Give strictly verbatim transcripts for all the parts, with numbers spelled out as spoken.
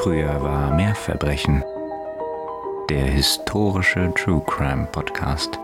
Früher war mehr Verbrechen. Der historische True Crime Podcast.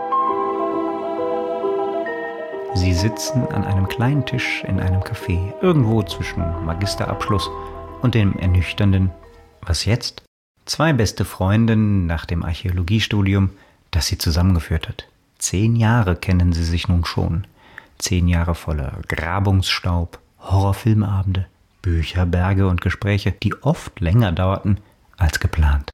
Sie sitzen an einem kleinen Tisch in einem Café, irgendwo zwischen Magisterabschluss und dem ernüchternden Was jetzt? Zwei beste Freundinnen nach dem Archäologiestudium, das sie zusammengeführt hat. Zehn Jahre kennen sie sich nun schon. Zehn Jahre voller Grabungsstaub, Horrorfilmabende, Bücherberge und Gespräche, die oft länger dauerten als geplant.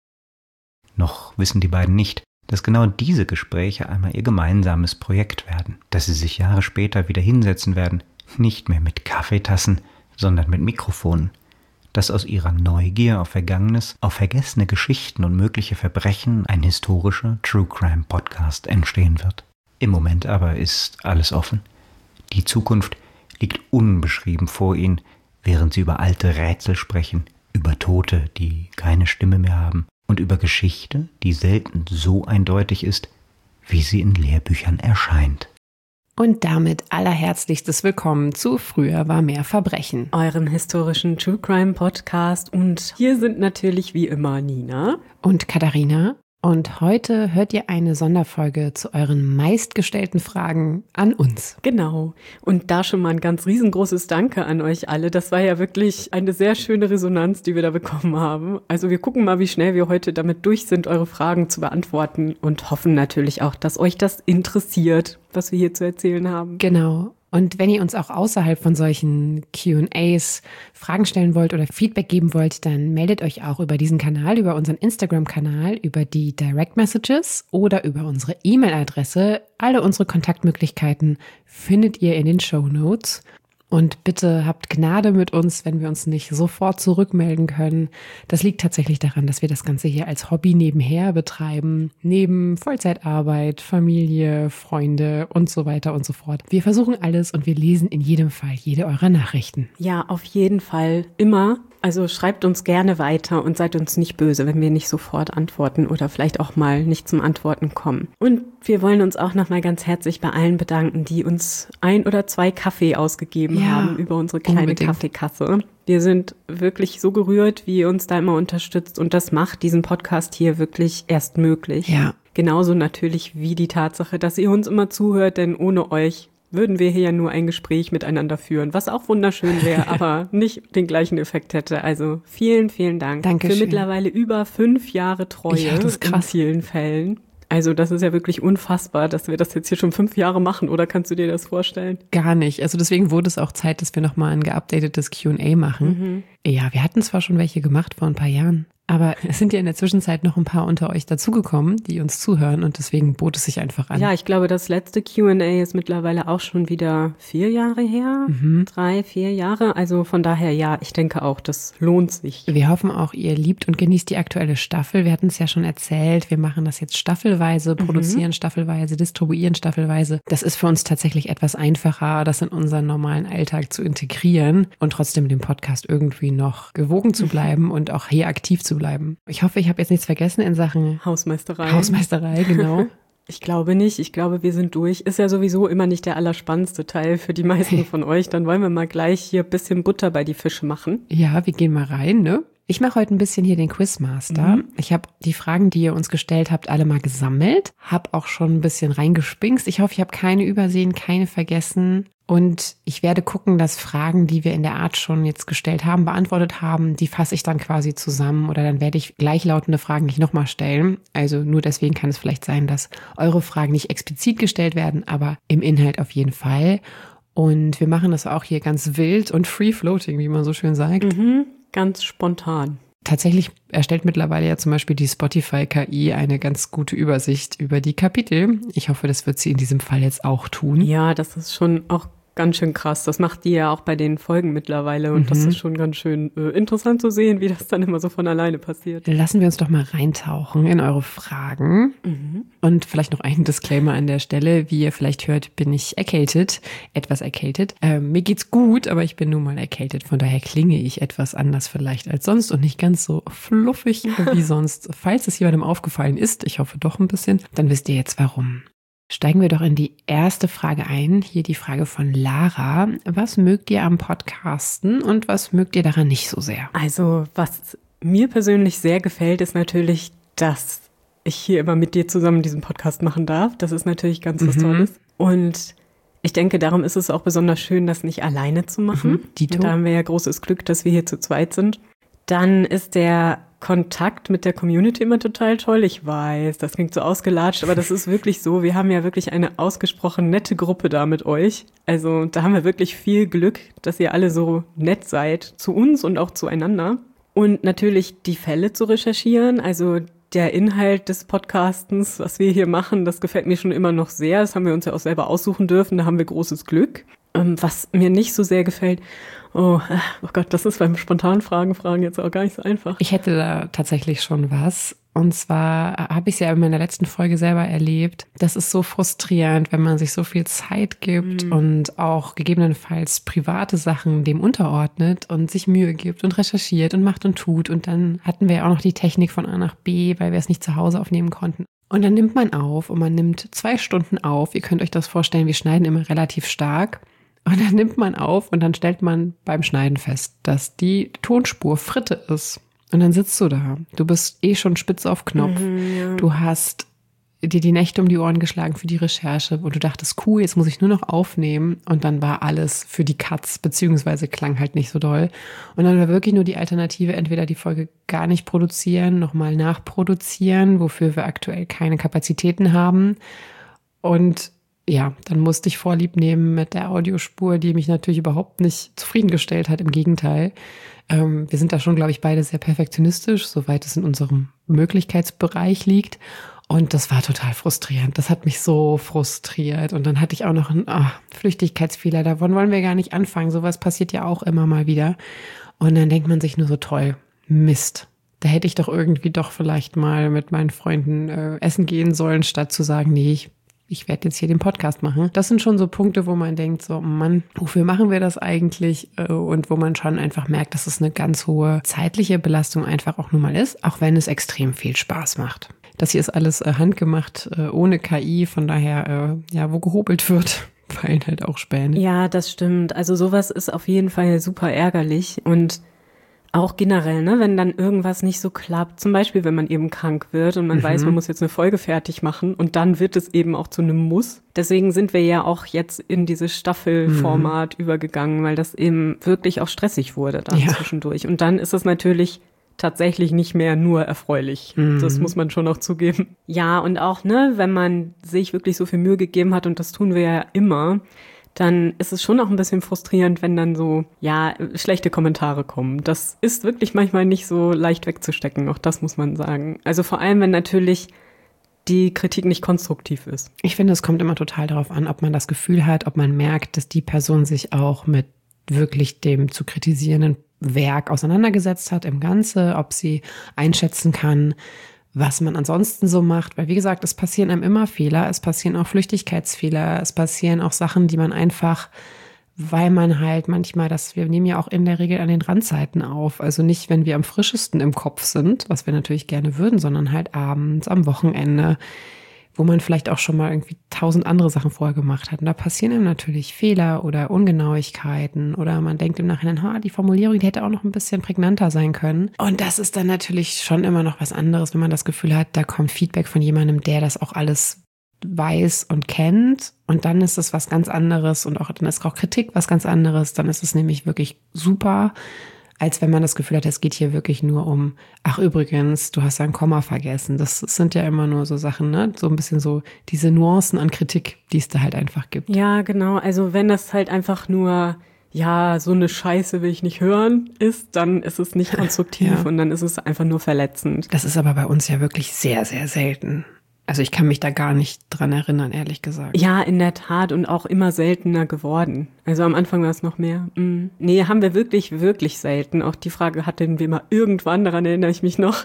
Noch wissen die beiden nicht, dass genau diese Gespräche einmal ihr gemeinsames Projekt werden, dass sie sich Jahre später wieder hinsetzen werden, nicht mehr mit Kaffeetassen, sondern mit Mikrofonen, dass aus ihrer Neugier auf Vergangenes, auf vergessene Geschichten und mögliche Verbrechen ein historischer True Crime Podcast entstehen wird. Im Moment aber ist alles offen. Die Zukunft liegt unbeschrieben vor ihnen, während sie über alte Rätsel sprechen, über Tote, die keine Stimme mehr haben und über Geschichte, die selten so eindeutig ist, wie sie in Lehrbüchern erscheint. Und damit allerherzlichstes Willkommen zu Früher war mehr Verbrechen, euren historischen True Crime Podcast. Und hier sind natürlich wie immer Nina und Katharina. Und heute hört ihr eine Sonderfolge zu euren meistgestellten Fragen an uns. Genau. Und da schon mal ein ganz riesengroßes Danke an euch alle. Das war ja wirklich eine sehr schöne Resonanz, die wir da bekommen haben. Also wir gucken mal, wie schnell wir heute damit durch sind, eure Fragen zu beantworten und hoffen natürlich auch, dass euch das interessiert, was wir hier zu erzählen haben. Genau. Und wenn ihr uns auch außerhalb von solchen Q und A's Fragen stellen wollt oder Feedback geben wollt, dann meldet euch auch über diesen Kanal, über unseren Instagram-Kanal, über die Direct Messages oder über unsere E-Mail-Adresse. Alle unsere Kontaktmöglichkeiten findet ihr in den Shownotes. Und bitte habt Gnade mit uns, wenn wir uns nicht sofort zurückmelden können. Das liegt tatsächlich daran, dass wir das Ganze hier als Hobby nebenher betreiben, neben Vollzeitarbeit, Familie, Freunde und so weiter und so fort. Wir versuchen alles und wir lesen in jedem Fall jede eurer Nachrichten. Ja, auf jeden Fall. Immer. Also schreibt uns gerne weiter und seid uns nicht böse, wenn wir nicht sofort antworten oder vielleicht auch mal nicht zum Antworten kommen. Und wir wollen uns auch nochmal ganz herzlich bei allen bedanken, die uns ein oder zwei Kaffee ausgegeben ja, haben über unsere kleine unbedingt. Kaffeekasse. Wir sind wirklich so gerührt, wie ihr uns da immer unterstützt und das macht diesen Podcast hier wirklich erst möglich. Ja. Genauso natürlich wie die Tatsache, dass ihr uns immer zuhört, denn ohne euch würden wir hier ja nur ein Gespräch miteinander führen, was auch wunderschön wäre, aber nicht den gleichen Effekt hätte. Also vielen, vielen Dank Dankeschön. Für mittlerweile über fünf Jahre Treue ja, das ist krass. In vielen Fällen. Also das ist ja wirklich unfassbar, dass wir das jetzt hier schon fünf Jahre machen, oder kannst du dir das vorstellen? Gar nicht. Also deswegen wurde es auch Zeit, dass wir nochmal ein geupdatetes Q und A machen. Mhm. Ja, wir hatten zwar schon welche gemacht vor ein paar Jahren, aber es sind ja in der Zwischenzeit noch ein paar unter euch dazugekommen, die uns zuhören und deswegen bot es sich einfach an. Ja, ich glaube, das letzte Q und A ist mittlerweile auch schon wieder vier Jahre her, mhm. drei, vier Jahre. Also von daher, ja, ich denke auch, das lohnt sich. Wir hoffen auch, ihr liebt und genießt die aktuelle Staffel. Wir hatten es ja schon erzählt, wir machen das jetzt staffelweise, produzieren mhm. staffelweise, distribuieren staffelweise. Das ist für uns tatsächlich etwas einfacher, das in unseren normalen Alltag zu integrieren und trotzdem dem Podcast irgendwie noch gewogen zu bleiben mhm. und auch hier aktiv zu bleiben. bleiben. Ich hoffe, ich habe jetzt nichts vergessen in Sachen Hausmeisterei. Hausmeisterei, genau. Ich glaube nicht. Ich glaube, wir sind durch. Ist ja sowieso immer nicht der allerspannendste Teil für die meisten von euch. Dann wollen wir mal gleich hier ein bisschen Butter bei die Fische machen. Ja, wir gehen mal rein, ne? Ich mache heute ein bisschen hier den Quizmaster. Mhm. Ich habe die Fragen, die ihr uns gestellt habt, alle mal gesammelt. Habe auch schon ein bisschen reingespinkst. Ich hoffe, ich habe keine übersehen, keine vergessen. Und ich werde gucken, dass Fragen, die wir in der Art schon jetzt gestellt haben, beantwortet haben, die fasse ich dann quasi zusammen oder dann werde ich gleichlautende Fragen nicht nochmal stellen. Also nur deswegen kann es vielleicht sein, dass eure Fragen nicht explizit gestellt werden, aber im Inhalt auf jeden Fall. Und wir machen das auch hier ganz wild und free-floating, wie man so schön sagt. Mhm, ganz spontan. Tatsächlich erstellt mittlerweile ja zum Beispiel die Spotify-K I eine ganz gute Übersicht über die Kapitel. Ich hoffe, das wird sie in diesem Fall jetzt auch tun. Ja, das ist schon auch ganz schön krass. Das macht die ja auch bei den Folgen mittlerweile und mhm. das ist schon ganz schön äh, interessant zu sehen, wie das dann immer so von alleine passiert. Lassen wir uns doch mal reintauchen in eure Fragen. Mhm. Und vielleicht noch einen Disclaimer an der Stelle. Wie ihr vielleicht hört, bin ich erkältet, etwas erkältet. Ähm, mir geht's gut, aber ich bin nun mal erkältet. Von daher klinge ich etwas anders vielleicht als sonst und nicht ganz so fluffig wie sonst. Falls es jemandem aufgefallen ist, ich hoffe doch ein bisschen, dann wisst ihr jetzt warum. Steigen wir doch in die erste Frage ein. Hier die Frage von Lara. Was mögt ihr am Podcasten und was mögt ihr daran nicht so sehr? Also was mir persönlich sehr gefällt, ist natürlich, dass ich hier immer mit dir zusammen diesen Podcast machen darf. Das ist natürlich ganz was mhm. Tolles. Und ich denke, darum ist es auch besonders schön, das nicht alleine zu machen. Mhm, Dito. Und da haben wir ja großes Glück, dass wir hier zu zweit sind. Dann ist der Kontakt mit der Community immer total toll. Ich weiß, das klingt so ausgelatscht, aber das ist wirklich so. Wir haben ja wirklich eine ausgesprochen nette Gruppe da mit euch. Also da haben wir wirklich viel Glück, dass ihr alle so nett seid zu uns und auch zueinander. Und natürlich die Fälle zu recherchieren, also der Inhalt des Podcastens, was wir hier machen, das gefällt mir schon immer noch sehr. Das haben wir uns ja auch selber aussuchen dürfen, da haben wir großes Glück. Ähm, was mir nicht so sehr gefällt, oh, oh Gott, das ist beim spontanen Fragen fragen jetzt auch gar nicht so einfach. Ich hätte da tatsächlich schon was. Und zwar habe ich es ja in meiner letzten Folge selber erlebt. Das ist so frustrierend, wenn man sich so viel Zeit gibt mhm. und auch gegebenenfalls private Sachen dem unterordnet und sich Mühe gibt und recherchiert und macht und tut. Und dann hatten wir ja auch noch die Technik von A nach B, weil wir es nicht zu Hause aufnehmen konnten. Und dann nimmt man auf und man nimmt zwei Stunden auf. Ihr könnt euch das vorstellen, wir schneiden immer relativ stark. Und dann nimmt man auf und dann stellt man beim Schneiden fest, dass die Tonspur Fritte ist. Und dann sitzt du da. Du bist eh schon spitz auf Knopf. Mhm, ja. Du hast dir die Nächte um die Ohren geschlagen für die Recherche und du dachtest, cool, jetzt muss ich nur noch aufnehmen. Und dann war alles für die Katz, beziehungsweise klang halt nicht so doll. Und dann war wirklich nur die Alternative, entweder die Folge gar nicht produzieren, nochmal nachproduzieren, wofür wir aktuell keine Kapazitäten haben. Und ja, dann musste ich Vorlieb nehmen mit der Audiospur, die mich natürlich überhaupt nicht zufriedengestellt hat. Im Gegenteil. Ähm, wir sind da schon, glaube ich, beide sehr perfektionistisch, soweit es in unserem Möglichkeitsbereich liegt. Und das war total frustrierend. Das hat mich so frustriert. Und dann hatte ich auch noch einen oh, Flüchtigkeitsfehler. Davon wollen wir gar nicht anfangen. Sowas passiert ja auch immer mal wieder. Und dann denkt man sich nur so, toll, Mist. Da hätte ich doch irgendwie doch vielleicht mal mit meinen Freunden äh, essen gehen sollen, statt zu sagen, nee, ich ich werde jetzt hier den Podcast machen. Das sind schon so Punkte, wo man denkt, so Mann, wofür machen wir das eigentlich? Und wo man schon einfach merkt, dass es eine ganz hohe zeitliche Belastung einfach auch nun mal ist, auch wenn es extrem viel Spaß macht. Das hier ist alles handgemacht, ohne K I, von daher, ja, wo gehobelt wird, fallen halt auch Späne. Ja, das stimmt. Also sowas ist auf jeden Fall super ärgerlich und auch generell, ne, wenn dann irgendwas nicht so klappt, zum Beispiel, wenn man eben krank wird und man mhm. weiß, man muss jetzt eine Folge fertig machen und dann wird es eben auch zu einem Muss. Deswegen sind wir ja auch jetzt in dieses Staffelformat mhm. übergegangen, weil das eben wirklich auch stressig wurde dann ja. zwischendurch. Und dann ist es natürlich tatsächlich nicht mehr nur erfreulich. Mhm. Das muss man schon auch zugeben. Ja, und auch, ne, wenn man sich wirklich so viel Mühe gegeben hat, und das tun wir ja immer, dann ist es schon auch ein bisschen frustrierend, wenn dann so, ja, schlechte Kommentare kommen. Das ist wirklich manchmal nicht so leicht wegzustecken, auch das muss man sagen. Also vor allem, wenn natürlich die Kritik nicht konstruktiv ist. Ich finde, es kommt immer total darauf an, ob man das Gefühl hat, ob man merkt, dass die Person sich auch mit wirklich dem zu kritisierenden Werk auseinandergesetzt hat im Ganze, ob sie einschätzen kann, was man ansonsten so macht. Weil wie gesagt, es passieren einem immer Fehler, es passieren auch Flüchtigkeitsfehler, es passieren auch Sachen, die man einfach, weil man halt manchmal, das, wir nehmen ja auch in der Regel an den Randzeiten auf, also nicht, wenn wir am frischesten im Kopf sind, was wir natürlich gerne würden, sondern halt abends, am Wochenende, wo man vielleicht auch schon mal irgendwie tausend andere Sachen vorher gemacht hat. Und da passieren einem natürlich Fehler oder Ungenauigkeiten oder man denkt im Nachhinein, ha, die Formulierung, die hätte auch noch ein bisschen prägnanter sein können. Und das ist dann natürlich schon immer noch was anderes, wenn man das Gefühl hat, da kommt Feedback von jemandem, der das auch alles weiß und kennt. Und dann ist es was ganz anderes und auch dann ist auch Kritik was ganz anderes. Dann ist es nämlich wirklich super, als wenn man das Gefühl hat, es geht hier wirklich nur um, ach übrigens, du hast ein Komma vergessen. Das sind ja immer nur so Sachen, ne? So ein bisschen so diese Nuancen an Kritik, die es da halt einfach gibt. Ja, genau. Also wenn das halt einfach nur, ja, so eine Scheiße will ich nicht hören ist, dann ist es nicht konstruktiv ja. und dann ist es einfach nur verletzend. Das ist aber bei uns ja wirklich sehr, sehr selten. Also ich kann mich da gar nicht dran erinnern, ehrlich gesagt. Ja, in der Tat und auch immer seltener geworden. Also am Anfang war es noch mehr. Mm. Nee, haben wir wirklich, wirklich selten. Auch die Frage hatten wir mal irgendwann, daran erinnere ich mich noch,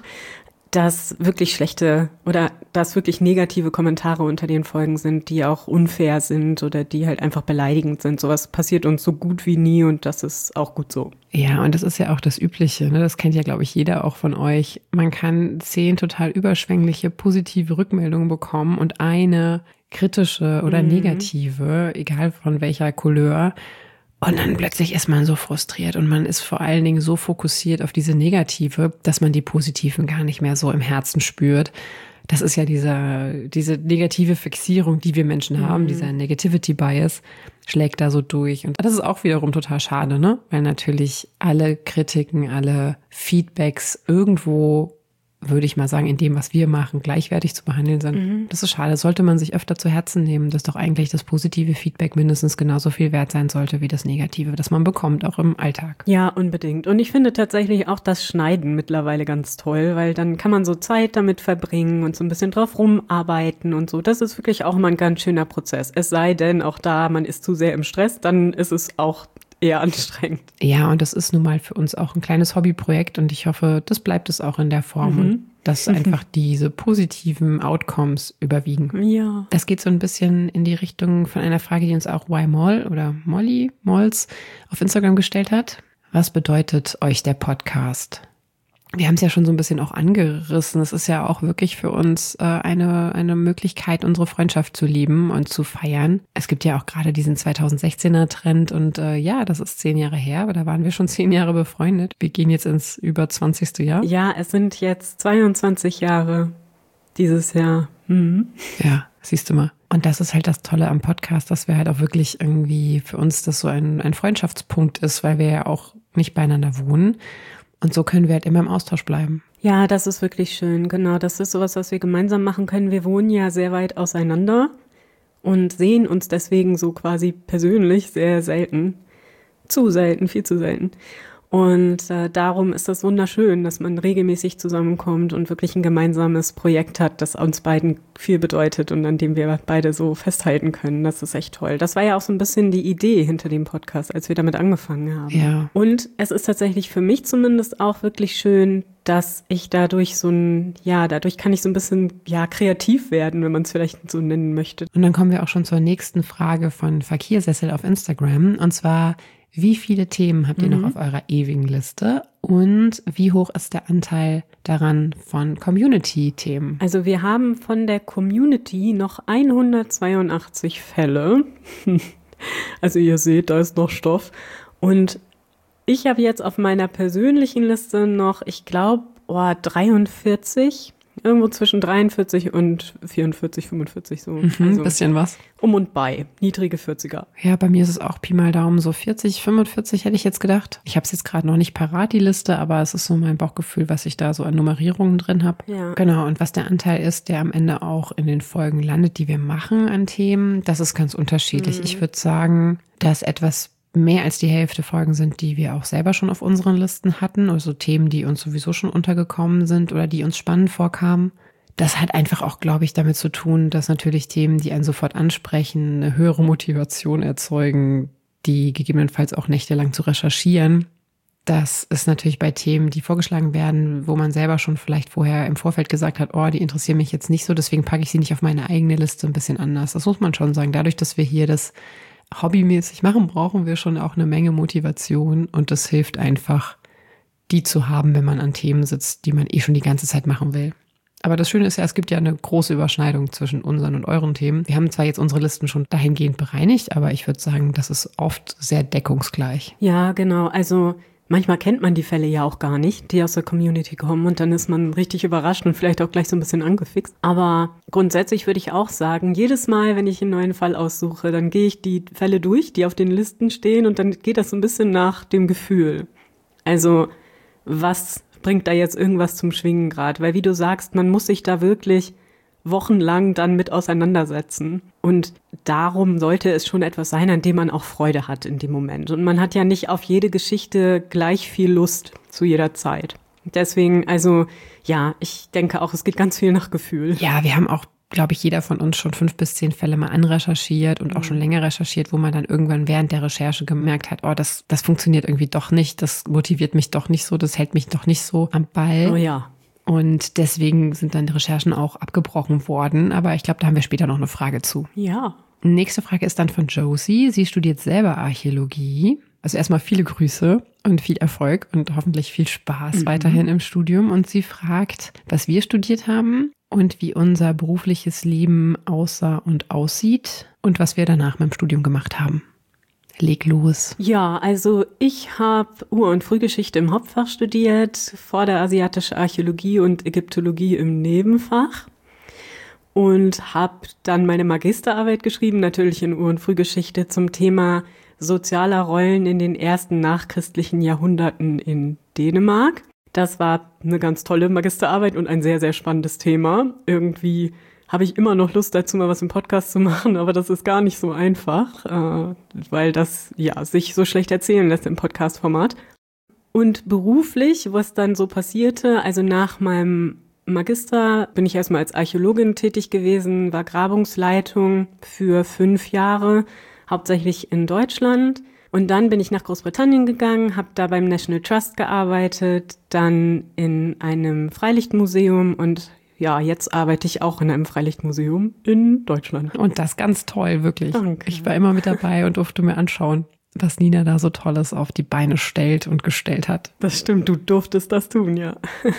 dass wirklich schlechte oder dass wirklich negative Kommentare unter den Folgen sind, die auch unfair sind oder die halt einfach beleidigend sind. Sowas passiert uns so gut wie nie und das ist auch gut so. Ja, und das ist ja auch das Übliche, ne? Das kennt ja, glaube ich, jeder auch von euch. Man kann zehn total überschwängliche positive Rückmeldungen bekommen und eine kritische oder mhm. negative, egal von welcher Couleur. Und dann plötzlich ist man so frustriert und man ist vor allen Dingen so fokussiert auf diese Negative, dass man die Positiven gar nicht mehr so im Herzen spürt. Das ist ja diese, diese negative Fixierung, die wir Menschen haben, mhm. dieser Negativity Bias schlägt da so durch. Und das ist auch wiederum total schade, ne? Weil natürlich alle Kritiken, alle Feedbacks irgendwo, würde ich mal sagen, in dem, was wir machen, gleichwertig zu behandeln sind. Mhm. Das ist schade. Das sollte man sich öfter zu Herzen nehmen, dass doch eigentlich das positive Feedback mindestens genauso viel wert sein sollte wie das negative, das man bekommt, auch im Alltag. Ja, unbedingt. Und ich finde tatsächlich auch das Schneiden mittlerweile ganz toll, weil dann kann man so Zeit damit verbringen und so ein bisschen drauf rumarbeiten und so. Das ist wirklich auch immer ein ganz schöner Prozess. Es sei denn, auch da, man ist zu sehr im Stress, dann ist es auch eher anstrengend. Ja, und das ist nun mal für uns auch ein kleines Hobbyprojekt und ich hoffe, das bleibt es auch in der Form mhm. und dass einfach diese positiven Outcomes überwiegen. Ja. Das geht so ein bisschen in die Richtung von einer Frage, die uns auch Y Moll oder Molly Molls auf Instagram gestellt hat. Was bedeutet euch der Podcast? Wir haben es ja schon so ein bisschen auch angerissen. Es ist ja auch wirklich für uns äh, eine eine Möglichkeit, unsere Freundschaft zu lieben und zu feiern. Es gibt ja auch gerade diesen zweitausendsechzehner Trend und äh, ja, das ist zehn Jahre her, aber da waren wir schon zehn Jahre befreundet. Wir gehen jetzt ins über zwanzigste Jahr. Ja, es sind jetzt zweiundzwanzig Jahre dieses Jahr. Mhm. Ja, siehst du mal. Und das ist halt das Tolle am Podcast, dass wir halt auch wirklich irgendwie für uns das so ein, ein Freundschaftspunkt ist, weil wir ja auch nicht beieinander wohnen. Und so können wir halt immer im Austausch bleiben. Ja, das ist wirklich schön. Genau, das ist sowas, was wir gemeinsam machen können. Wir wohnen ja sehr weit auseinander und sehen uns deswegen so quasi persönlich sehr selten. Zu selten, viel zu selten. Und äh, darum ist das wunderschön, dass man regelmäßig zusammenkommt und wirklich ein gemeinsames Projekt hat, das uns beiden viel bedeutet und an dem wir beide so festhalten können. Das ist echt toll. Das war ja auch so ein bisschen die Idee hinter dem Podcast, als wir damit angefangen haben. Ja. Und es ist tatsächlich für mich zumindest auch wirklich schön, dass ich dadurch so ein, ja, dadurch kann ich so ein bisschen, ja, kreativ werden, wenn man es vielleicht so nennen möchte. Und dann kommen wir auch schon zur nächsten Frage von Fakir-Sessel auf Instagram. Und zwar, wie viele Themen habt ihr mhm. noch auf eurer ewigen Liste und wie hoch ist der Anteil daran von Community-Themen? Also wir haben von der Community noch hundertzweiundachtzig Fälle. Also ihr seht, da ist noch Stoff. Und ich habe jetzt auf meiner persönlichen Liste noch, ich glaube, oh, dreiundvierzig. Irgendwo zwischen dreiundvierzig und vierundvierzig, fünfundvierzig so. Mhm, also bisschen was. Um und bei. Niedrige vierziger. Ja, bei mir ist es auch Pi mal Daumen so vierzig, fünfundvierzig hätte ich jetzt gedacht. Ich habe es jetzt gerade noch nicht parat, die Liste, aber es ist so mein Bauchgefühl, was ich da so an Nummerierungen drin habe. Ja. Genau, und was der Anteil ist, der am Ende auch in den Folgen landet, die wir machen an Themen, das ist ganz unterschiedlich. Mhm. Ich würde sagen, dass etwas mehr als die Hälfte Folgen sind, die wir auch selber schon auf unseren Listen hatten, also Themen, die uns sowieso schon untergekommen sind oder die uns spannend vorkamen. Das hat einfach auch, glaube ich, damit zu tun, dass natürlich Themen, die einen sofort ansprechen, eine höhere Motivation erzeugen, die gegebenenfalls auch nächtelang zu recherchieren. Das ist natürlich bei Themen, die vorgeschlagen werden, wo man selber schon vielleicht vorher im Vorfeld gesagt hat, oh, die interessieren mich jetzt nicht so, deswegen packe ich sie nicht auf meine eigene Liste, ein bisschen anders. Das muss man schon sagen. Dadurch, dass wir hier das hobbymäßig machen, brauchen wir schon auch eine Menge Motivation und das hilft einfach, die zu haben, wenn man an Themen sitzt, die man eh schon die ganze Zeit machen will. Aber das Schöne ist ja, es gibt ja eine große Überschneidung zwischen unseren und euren Themen. Wir haben zwar jetzt unsere Listen schon dahingehend bereinigt, aber ich würde sagen, das ist oft sehr deckungsgleich. Ja, genau. Also manchmal kennt man die Fälle ja auch gar nicht, die aus der Community kommen und dann ist man richtig überrascht und vielleicht auch gleich so ein bisschen angefixt. Aber grundsätzlich würde ich auch sagen, jedes Mal, wenn ich einen neuen Fall aussuche, dann gehe ich die Fälle durch, die auf den Listen stehen und dann geht das so ein bisschen nach dem Gefühl. Also was bringt da jetzt irgendwas zum Schwingen gerade? Weil wie du sagst, man muss sich da wirklich wochenlang dann mit auseinandersetzen. Und darum sollte es schon etwas sein, an dem man auch Freude hat in dem Moment. Und man hat ja nicht auf jede Geschichte gleich viel Lust zu jeder Zeit. Deswegen, also ja, ich denke auch, es geht ganz viel nach Gefühl. Ja, wir haben auch, glaube ich, jeder von uns schon fünf bis zehn Fälle mal anrecherchiert und auch schon länger recherchiert, wo man dann irgendwann während der Recherche gemerkt hat, oh, das, das funktioniert irgendwie doch nicht, das motiviert mich doch nicht so, das hält mich doch nicht so am Ball. Oh ja. Und deswegen sind dann die Recherchen auch abgebrochen worden. Aber ich glaube, da haben wir später noch eine Frage zu. Ja. Nächste Frage ist dann von Josie. Sie studiert selber Archäologie. Also erstmal viele Grüße und viel Erfolg und hoffentlich viel Spaß mhm. weiterhin im Studium. Und sie fragt, was wir studiert haben und wie unser berufliches Leben aussah und aussieht und was wir danach beim Studium gemacht haben. Leg los. Ja, also ich habe Ur- und Frühgeschichte im Hauptfach studiert, Vorderasiatische Archäologie und Ägyptologie im Nebenfach und habe dann meine Magisterarbeit geschrieben, natürlich in Ur- und Frühgeschichte zum Thema sozialer Rollen in den ersten nachchristlichen Jahrhunderten in Dänemark. Das war eine ganz tolle Magisterarbeit und ein sehr, sehr spannendes Thema. Irgendwie habe ich immer noch Lust dazu, mal was im Podcast zu machen, aber das ist gar nicht so einfach, äh, weil das ja sich so schlecht erzählen lässt im Podcast-Format. Und beruflich, was dann so passierte, also nach meinem Magister bin ich erstmal als Archäologin tätig gewesen, war Grabungsleitung für fünf Jahre, hauptsächlich in Deutschland. Und dann bin ich nach Großbritannien gegangen, habe da beim National Trust gearbeitet, dann in einem Freilichtmuseum und ja, jetzt arbeite ich auch in einem Freilichtmuseum in Deutschland. Und das ganz toll, wirklich. Danke. Ich war immer mit dabei und durfte mir anschauen, was Nina da so Tolles auf die Beine stellt und gestellt hat. Das stimmt, du durftest das tun, ja.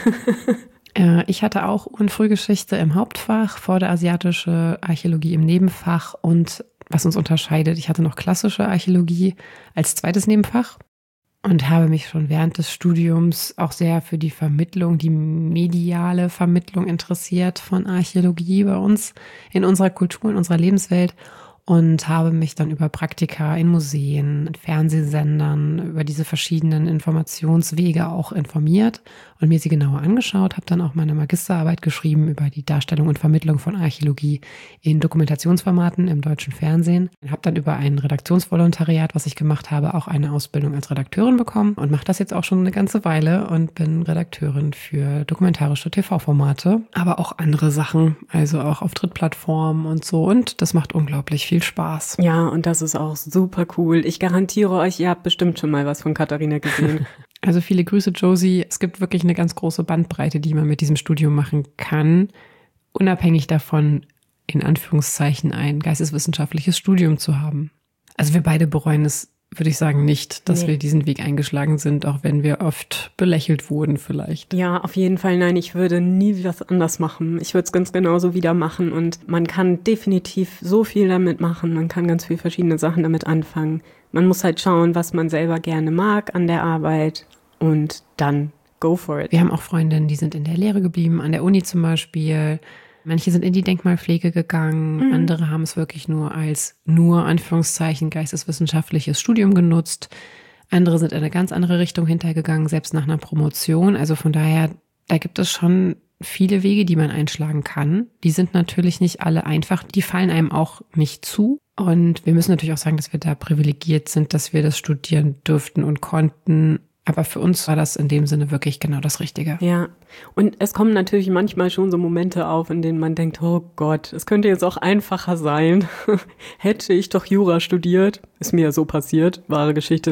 äh, ich hatte auch Ur- und Frühgeschichte im Hauptfach, Vorderasiatische Archäologie im Nebenfach und was uns unterscheidet, ich hatte noch klassische Archäologie als zweites Nebenfach. Und habe mich schon während des Studiums auch sehr für die Vermittlung, die mediale Vermittlung interessiert von Archäologie bei uns in unserer Kultur, in unserer Lebenswelt und habe mich dann über Praktika in Museen, in Fernsehsendern, über diese verschiedenen Informationswege auch informiert und mir sie genauer angeschaut, habe dann auch meine Magisterarbeit geschrieben über die Darstellung und Vermittlung von Archäologie in Dokumentationsformaten im deutschen Fernsehen. Habe dann über ein Redaktionsvolontariat, was ich gemacht habe, auch eine Ausbildung als Redakteurin bekommen und mache das jetzt auch schon eine ganze Weile und bin Redakteurin für dokumentarische T V-Formate, aber auch andere Sachen, also auch auf Drittplattformen und so und das macht unglaublich viel Spaß. Ja, und das ist auch super cool. Ich garantiere euch, ihr habt bestimmt schon mal was von Katharina gesehen. Also viele Grüße, Josie. Es gibt wirklich eine ganz große Bandbreite, die man mit diesem Studium machen kann, unabhängig davon, in Anführungszeichen, ein geisteswissenschaftliches Studium zu haben. Also wir beide bereuen es, würde ich sagen, nicht, dass nee. wir diesen Weg eingeschlagen sind, auch wenn wir oft belächelt wurden vielleicht. Ja, auf jeden Fall. Nein, ich würde nie was anders machen. Ich würde es ganz genauso wieder machen und man kann definitiv so viel damit machen. Man kann ganz viele verschiedene Sachen damit anfangen. Man muss halt schauen, was man selber gerne mag an der Arbeit und dann go for it. Wir haben auch Freundinnen, die sind in der Lehre geblieben, an der Uni zum Beispiel. Manche sind in die Denkmalpflege gegangen, mhm. andere haben es wirklich nur als nur Anführungszeichen geisteswissenschaftliches Studium genutzt. Andere sind in eine ganz andere Richtung hintergegangen, selbst nach einer Promotion. Also von daher, da gibt es schon viele Wege, die man einschlagen kann. Die sind natürlich nicht alle einfach, die fallen einem auch nicht zu. Und wir müssen natürlich auch sagen, dass wir da privilegiert sind, dass wir das studieren durften und konnten. Aber für uns war das in dem Sinne wirklich genau das Richtige. Ja, und es kommen natürlich manchmal schon so Momente auf, in denen man denkt, oh Gott, es könnte jetzt auch einfacher sein. Hätte ich doch Jura studiert. Ist mir ja so passiert, wahre Geschichte.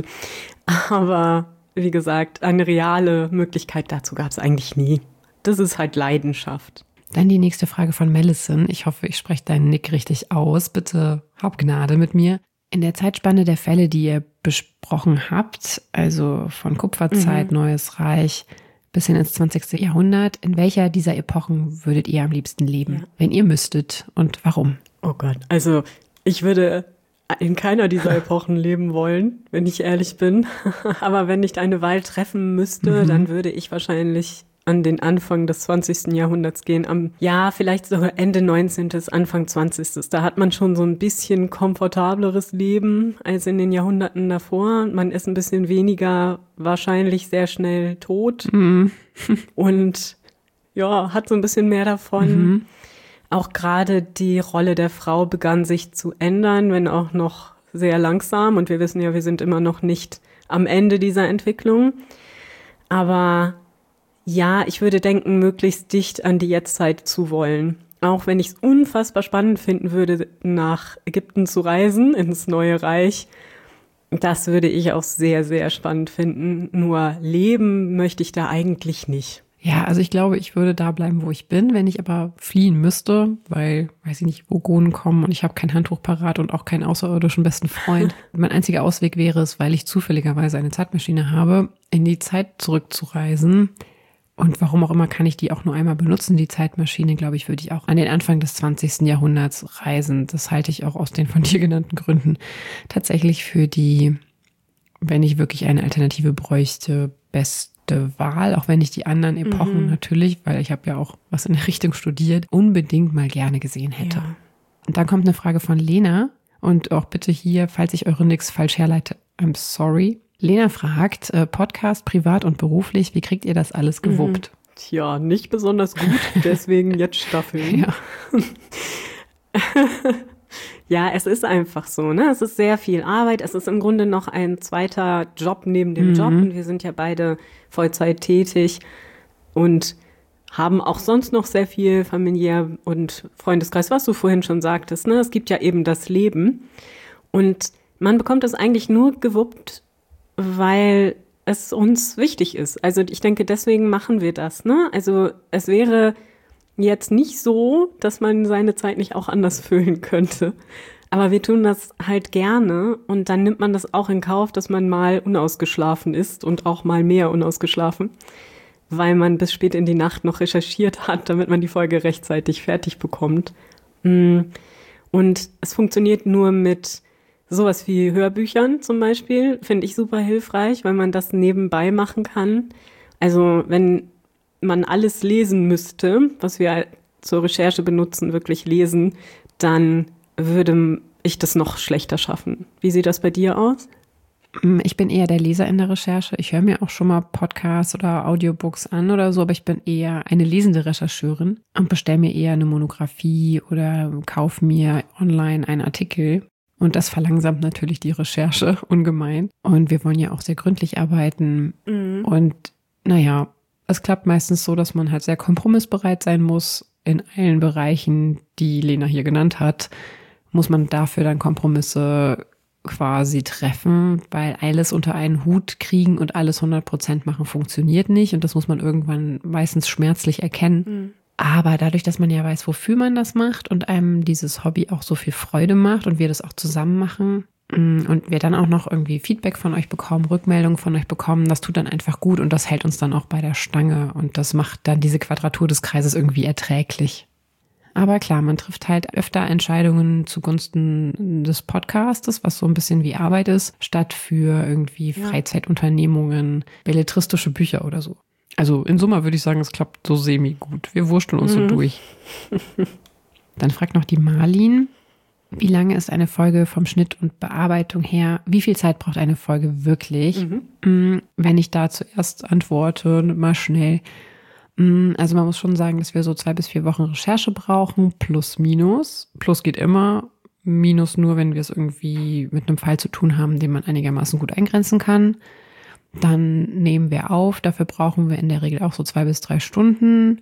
Aber wie gesagt, eine reale Möglichkeit dazu gab es eigentlich nie. Das ist halt Leidenschaft. Dann die nächste Frage von Melison. Ich hoffe, ich spreche deinen Nick richtig aus. Bitte hab Gnade mit mir. In der Zeitspanne der Fälle, die ihr besprochen habt, also von Kupferzeit, mhm. Neues Reich bis hin ins zwanzigste Jahrhundert, in welcher dieser Epochen würdet ihr am liebsten leben, ja. wenn ihr müsstet und warum? Oh Gott, also ich würde in keiner dieser Epochen leben wollen, wenn ich ehrlich bin. Aber wenn ich eine Wahl treffen müsste, mhm. dann würde ich wahrscheinlich an den Anfang des zwanzigsten Jahrhunderts gehen, am ja, vielleicht sogar Ende neunzehnten, Anfang zwanzigsten Da hat man schon so ein bisschen komfortableres Leben als in den Jahrhunderten davor. Man ist ein bisschen weniger wahrscheinlich sehr schnell tot mhm. und ja, hat so ein bisschen mehr davon. Mhm. Auch gerade die Rolle der Frau begann sich zu ändern, wenn auch noch sehr langsam. Und wir wissen ja, wir sind immer noch nicht am Ende dieser Entwicklung. Aber ja, ich würde denken, möglichst dicht an die Jetztzeit zu wollen. Auch wenn ich es unfassbar spannend finden würde, nach Ägypten zu reisen, ins Neue Reich. Das würde ich auch sehr, sehr spannend finden. Nur leben möchte ich da eigentlich nicht. Ja, also ich glaube, ich würde da bleiben, wo ich bin. Wenn ich aber fliehen müsste, weil, weiß ich nicht, Vogonen kommen und ich habe kein Handtuch parat und auch keinen außerirdischen besten Freund. Mein einziger Ausweg wäre es, weil ich zufälligerweise eine Zeitmaschine habe, in die Zeit zurückzureisen Und warum auch immer kann ich die auch nur einmal benutzen, die Zeitmaschine, glaube ich, würde ich auch an den Anfang des zwanzigsten Jahrhunderts reisen. Das halte ich auch aus den von dir genannten Gründen tatsächlich für die, wenn ich wirklich eine Alternative bräuchte, beste Wahl, auch wenn ich die anderen Epochen mhm. natürlich, weil ich habe ja auch was in der Richtung studiert, unbedingt mal gerne gesehen hätte. Ja. Und dann kommt eine Frage von Lena und auch bitte hier, falls ich eure Nix falsch herleite, I'm sorry. Lena fragt, äh, Podcast, privat und beruflich, wie kriegt ihr das alles gewuppt? Mhm. Tja, nicht besonders gut, deswegen jetzt Staffeln. Ja. Ja, es ist einfach so, ne? Es ist sehr viel Arbeit. Es ist im Grunde noch ein zweiter Job neben dem mhm. Job. Und wir sind ja beide Vollzeit tätig und haben auch sonst noch sehr viel familiär und Freundeskreis, was du vorhin schon sagtest, ne? Es gibt ja eben das Leben. Und man bekommt es eigentlich nur gewuppt, weil es uns wichtig ist. Also ich denke, deswegen machen wir das, ne? Also es wäre jetzt nicht so, dass man seine Zeit nicht auch anders füllen könnte. Aber wir tun das halt gerne und dann nimmt man das auch in Kauf, dass man mal unausgeschlafen ist und auch mal mehr unausgeschlafen, weil man bis spät in die Nacht noch recherchiert hat, damit man die Folge rechtzeitig fertig bekommt. Und es funktioniert nur mit sowas wie Hörbüchern zum Beispiel, finde ich super hilfreich, weil man das nebenbei machen kann. Also wenn man alles lesen müsste, was wir zur Recherche benutzen, wirklich lesen, dann würde ich das noch schlechter schaffen. Wie sieht das bei dir aus? Ich bin eher der Leser in der Recherche. Ich höre mir auch schon mal Podcasts oder Audiobooks an oder so, aber ich bin eher eine lesende Rechercheurin und bestelle mir eher eine Monographie oder kaufe mir online einen Artikel. Und das verlangsamt natürlich die Recherche ungemein. Und wir wollen ja auch sehr gründlich arbeiten. Mhm. Und naja, es klappt meistens so, dass man halt sehr kompromissbereit sein muss. In allen Bereichen, die Lena hier genannt hat, muss man dafür dann Kompromisse quasi treffen, weil alles unter einen Hut kriegen und alles hundert Prozent machen funktioniert nicht. Und das muss man irgendwann meistens schmerzlich erkennen. Mhm. Aber dadurch, dass man ja weiß, wofür man das macht und einem dieses Hobby auch so viel Freude macht und wir das auch zusammen machen und wir dann auch noch irgendwie Feedback von euch bekommen, Rückmeldungen von euch bekommen, das tut dann einfach gut und das hält uns dann auch bei der Stange und das macht dann diese Quadratur des Kreises irgendwie erträglich. Aber klar, man trifft halt öfter Entscheidungen zugunsten des Podcastes, was so ein bisschen wie Arbeit ist, statt für irgendwie ja. Freizeitunternehmungen, belletristische Bücher oder so. Also in Summe würde ich sagen, es klappt so semi-gut. Wir wursteln uns mhm. so durch. Dann fragt noch die Marlin, wie lange ist eine Folge vom Schnitt und Bearbeitung her? Wie viel Zeit braucht eine Folge wirklich? Mhm. Wenn ich da zuerst antworte, mal schnell. Also man muss schon sagen, dass wir so zwei bis vier Wochen Recherche brauchen, plus minus. Plus geht immer, minus nur, wenn wir es irgendwie mit einem Fall zu tun haben, den man einigermaßen gut eingrenzen kann. Dann nehmen wir auf, dafür brauchen wir in der Regel auch so zwei bis drei Stunden.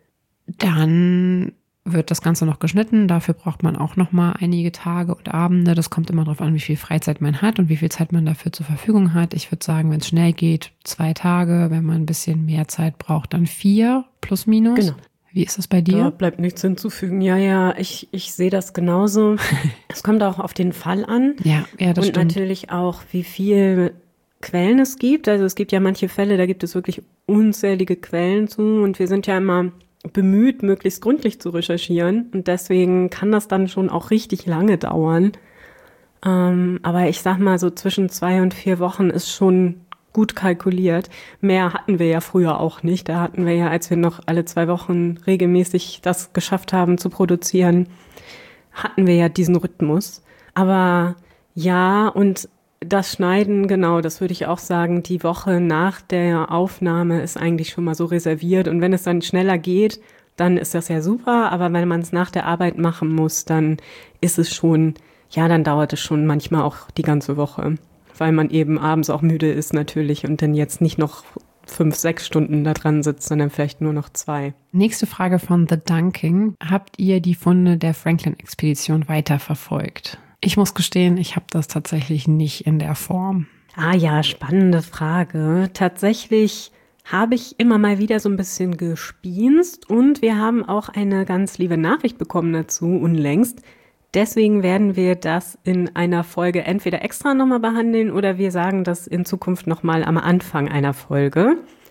Dann wird das Ganze noch geschnitten, dafür braucht man auch noch mal einige Tage und Abende. Das kommt immer darauf an, wie viel Freizeit man hat und wie viel Zeit man dafür zur Verfügung hat. Ich würde sagen, wenn es schnell geht, zwei Tage. Wenn man ein bisschen mehr Zeit braucht, dann vier plus minus. Genau. Wie ist das bei dir? Da bleibt nichts hinzufügen. Ja, ja, ich, ich sehe das genauso. Es kommt auch auf den Fall an. Ja, ja, das und stimmt. Und natürlich auch, wie viel Quellen es gibt. Also es gibt ja manche Fälle, da gibt es wirklich unzählige Quellen zu und wir sind ja immer bemüht, möglichst gründlich zu recherchieren und deswegen kann das dann schon auch richtig lange dauern. Ähm, aber ich sag mal, so zwischen zwei und vier Wochen ist schon gut kalkuliert. Mehr hatten wir ja früher auch nicht. Da hatten wir ja, als wir noch alle zwei Wochen regelmäßig das geschafft haben zu produzieren, hatten wir ja diesen Rhythmus. Aber ja, und das Schneiden, genau, das würde ich auch sagen, die Woche nach der Aufnahme ist eigentlich schon mal so reserviert. Und wenn es dann schneller geht, dann ist das ja super. Aber wenn man es nach der Arbeit machen muss, dann ist es schon, ja, dann dauert es schon manchmal auch die ganze Woche. Weil man eben abends auch müde ist natürlich und dann jetzt nicht noch fünf, sechs Stunden da dran sitzt, sondern vielleicht nur noch zwei. Nächste Frage von The Dunking. Habt ihr die Funde der Franklin-Expedition weiterverfolgt? Ich muss gestehen, ich habe das tatsächlich nicht in der Form. Ah ja, spannende Frage. Tatsächlich habe ich immer mal wieder so ein bisschen gespienst und wir haben auch eine ganz liebe Nachricht bekommen dazu unlängst. Deswegen werden wir das in einer Folge entweder extra nochmal behandeln oder wir sagen das in Zukunft nochmal am Anfang einer Folge.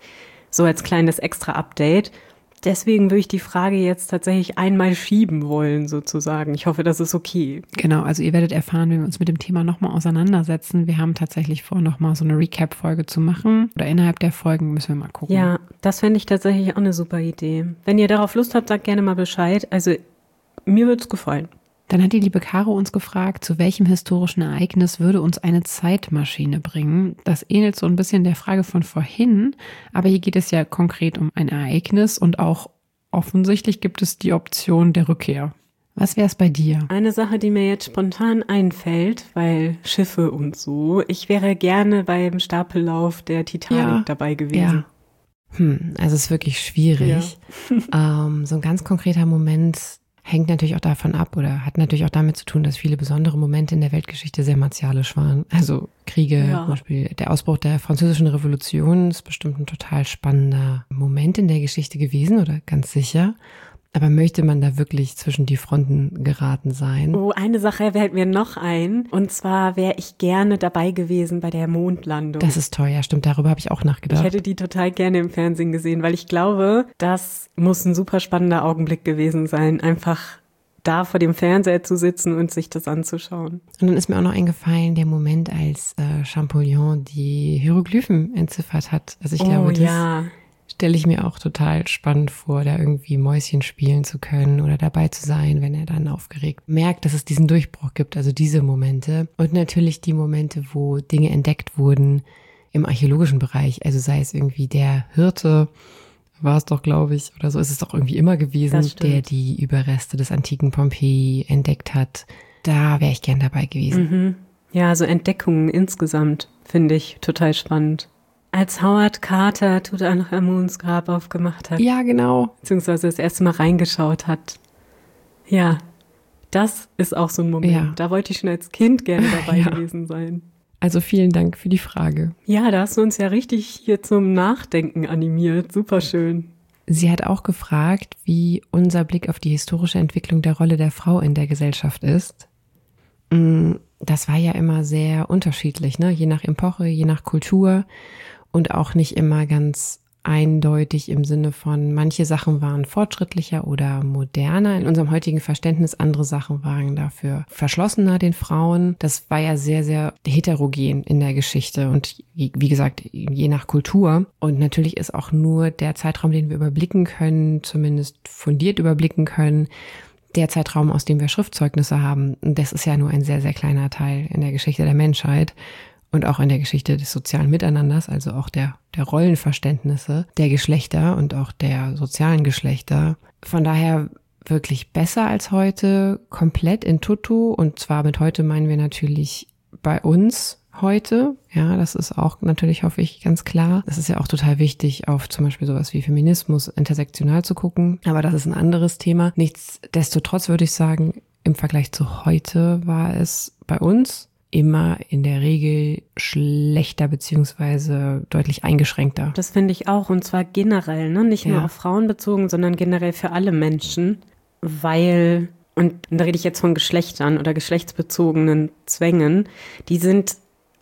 So als kleines Extra-Update. Deswegen würde ich die Frage jetzt tatsächlich einmal schieben wollen, sozusagen. Ich hoffe, das ist okay. Genau, also ihr werdet erfahren, wenn wir uns mit dem Thema nochmal auseinandersetzen. Wir haben tatsächlich vor, nochmal so eine Recap-Folge zu machen. Oder innerhalb der Folgen müssen wir mal gucken. Ja, das fände ich tatsächlich auch eine super Idee. Wenn ihr darauf Lust habt, sagt gerne mal Bescheid. Also mir würde es gefallen. Dann hat die liebe Caro uns gefragt, zu welchem historischen Ereignis würde uns eine Zeitmaschine bringen? Das ähnelt so ein bisschen der Frage von vorhin, aber hier geht es ja konkret um ein Ereignis und auch offensichtlich gibt es die Option der Rückkehr. Was wäre es bei dir? Eine Sache, die mir jetzt spontan einfällt, weil Schiffe und so, ich wäre gerne beim Stapellauf der Titanic ja, dabei gewesen. Ja. Hm, also es ist wirklich schwierig. Ja. ähm, so ein ganz konkreter Moment hängt natürlich auch davon ab oder hat natürlich auch damit zu tun, dass viele besondere Momente in der Weltgeschichte sehr martialisch waren. Also Kriege, ja. Zum Beispiel der Ausbruch der Französischen Revolution ist bestimmt ein total spannender Moment in der Geschichte gewesen oder ganz sicher. Aber möchte man da wirklich zwischen die Fronten geraten sein? Oh, eine Sache fällt mir noch ein. Und zwar wäre ich gerne dabei gewesen bei der Mondlandung. Das ist toll, ja stimmt, darüber habe ich auch nachgedacht. Ich hätte die total gerne im Fernsehen gesehen, weil ich glaube, das muss ein super spannender Augenblick gewesen sein, einfach da vor dem Fernseher zu sitzen und sich das anzuschauen. Und dann ist mir auch noch eingefallen, der Moment, als äh, Champollion die Hieroglyphen entziffert hat. Also ich oh, glaube, das ja. stelle ich mir auch total spannend vor, da irgendwie Mäuschen spielen zu können oder dabei zu sein, wenn er dann aufgeregt merkt, dass es diesen Durchbruch gibt, also diese Momente. Und natürlich die Momente, wo Dinge entdeckt wurden im archäologischen Bereich, also sei es irgendwie der Hirte, war es doch, glaube ich, oder so ist es doch irgendwie immer gewesen, der die Überreste des antiken Pompeji entdeckt hat. Da wäre ich gern dabei gewesen. Mhm. Ja, so Entdeckungen insgesamt finde ich total spannend. Als Howard Carter Tutanchamuns Grab aufgemacht hat. Ja, genau. Beziehungsweise das erste Mal reingeschaut hat. Ja, das ist auch so ein Moment. Ja. Da wollte ich schon als Kind gerne dabei ja. gewesen sein. Also vielen Dank für die Frage. Ja, da hast du uns ja richtig hier zum Nachdenken animiert. Superschön. Sie hat auch gefragt, wie unser Blick auf die historische Entwicklung der Rolle der Frau in der Gesellschaft ist. Das war ja immer sehr unterschiedlich, ne? Je nach Epoche, je nach Kultur. Und auch nicht immer ganz eindeutig im Sinne von, manche Sachen waren fortschrittlicher oder moderner in unserem heutigen Verständnis, andere Sachen waren dafür verschlossener den Frauen. Das war ja sehr, sehr heterogen in der Geschichte und wie gesagt, je nach Kultur. Und natürlich ist auch nur der Zeitraum, den wir überblicken können, zumindest fundiert überblicken können, der Zeitraum, aus dem wir Schriftzeugnisse haben. Und das ist ja nur ein sehr, sehr kleiner Teil in der Geschichte der Menschheit. Und auch in der Geschichte des sozialen Miteinanders, also auch der, der Rollenverständnisse der Geschlechter und auch der sozialen Geschlechter. Von daher wirklich besser als heute, komplett in tutto. Und zwar mit heute meinen wir natürlich bei uns heute. Ja, das ist auch natürlich, hoffe ich, ganz klar. Das ist ja auch total wichtig, auf zum Beispiel sowas wie Feminismus intersektional zu gucken. Aber das ist ein anderes Thema. Nichtsdestotrotz würde ich sagen, im Vergleich zu heute war es bei uns immer in der Regel schlechter beziehungsweise deutlich eingeschränkter. Das finde ich auch, und zwar generell, ne? Nicht nur ja. auf Frauen bezogen, sondern generell für alle Menschen, weil, und da rede ich jetzt von Geschlechtern oder geschlechtsbezogenen Zwängen, die sind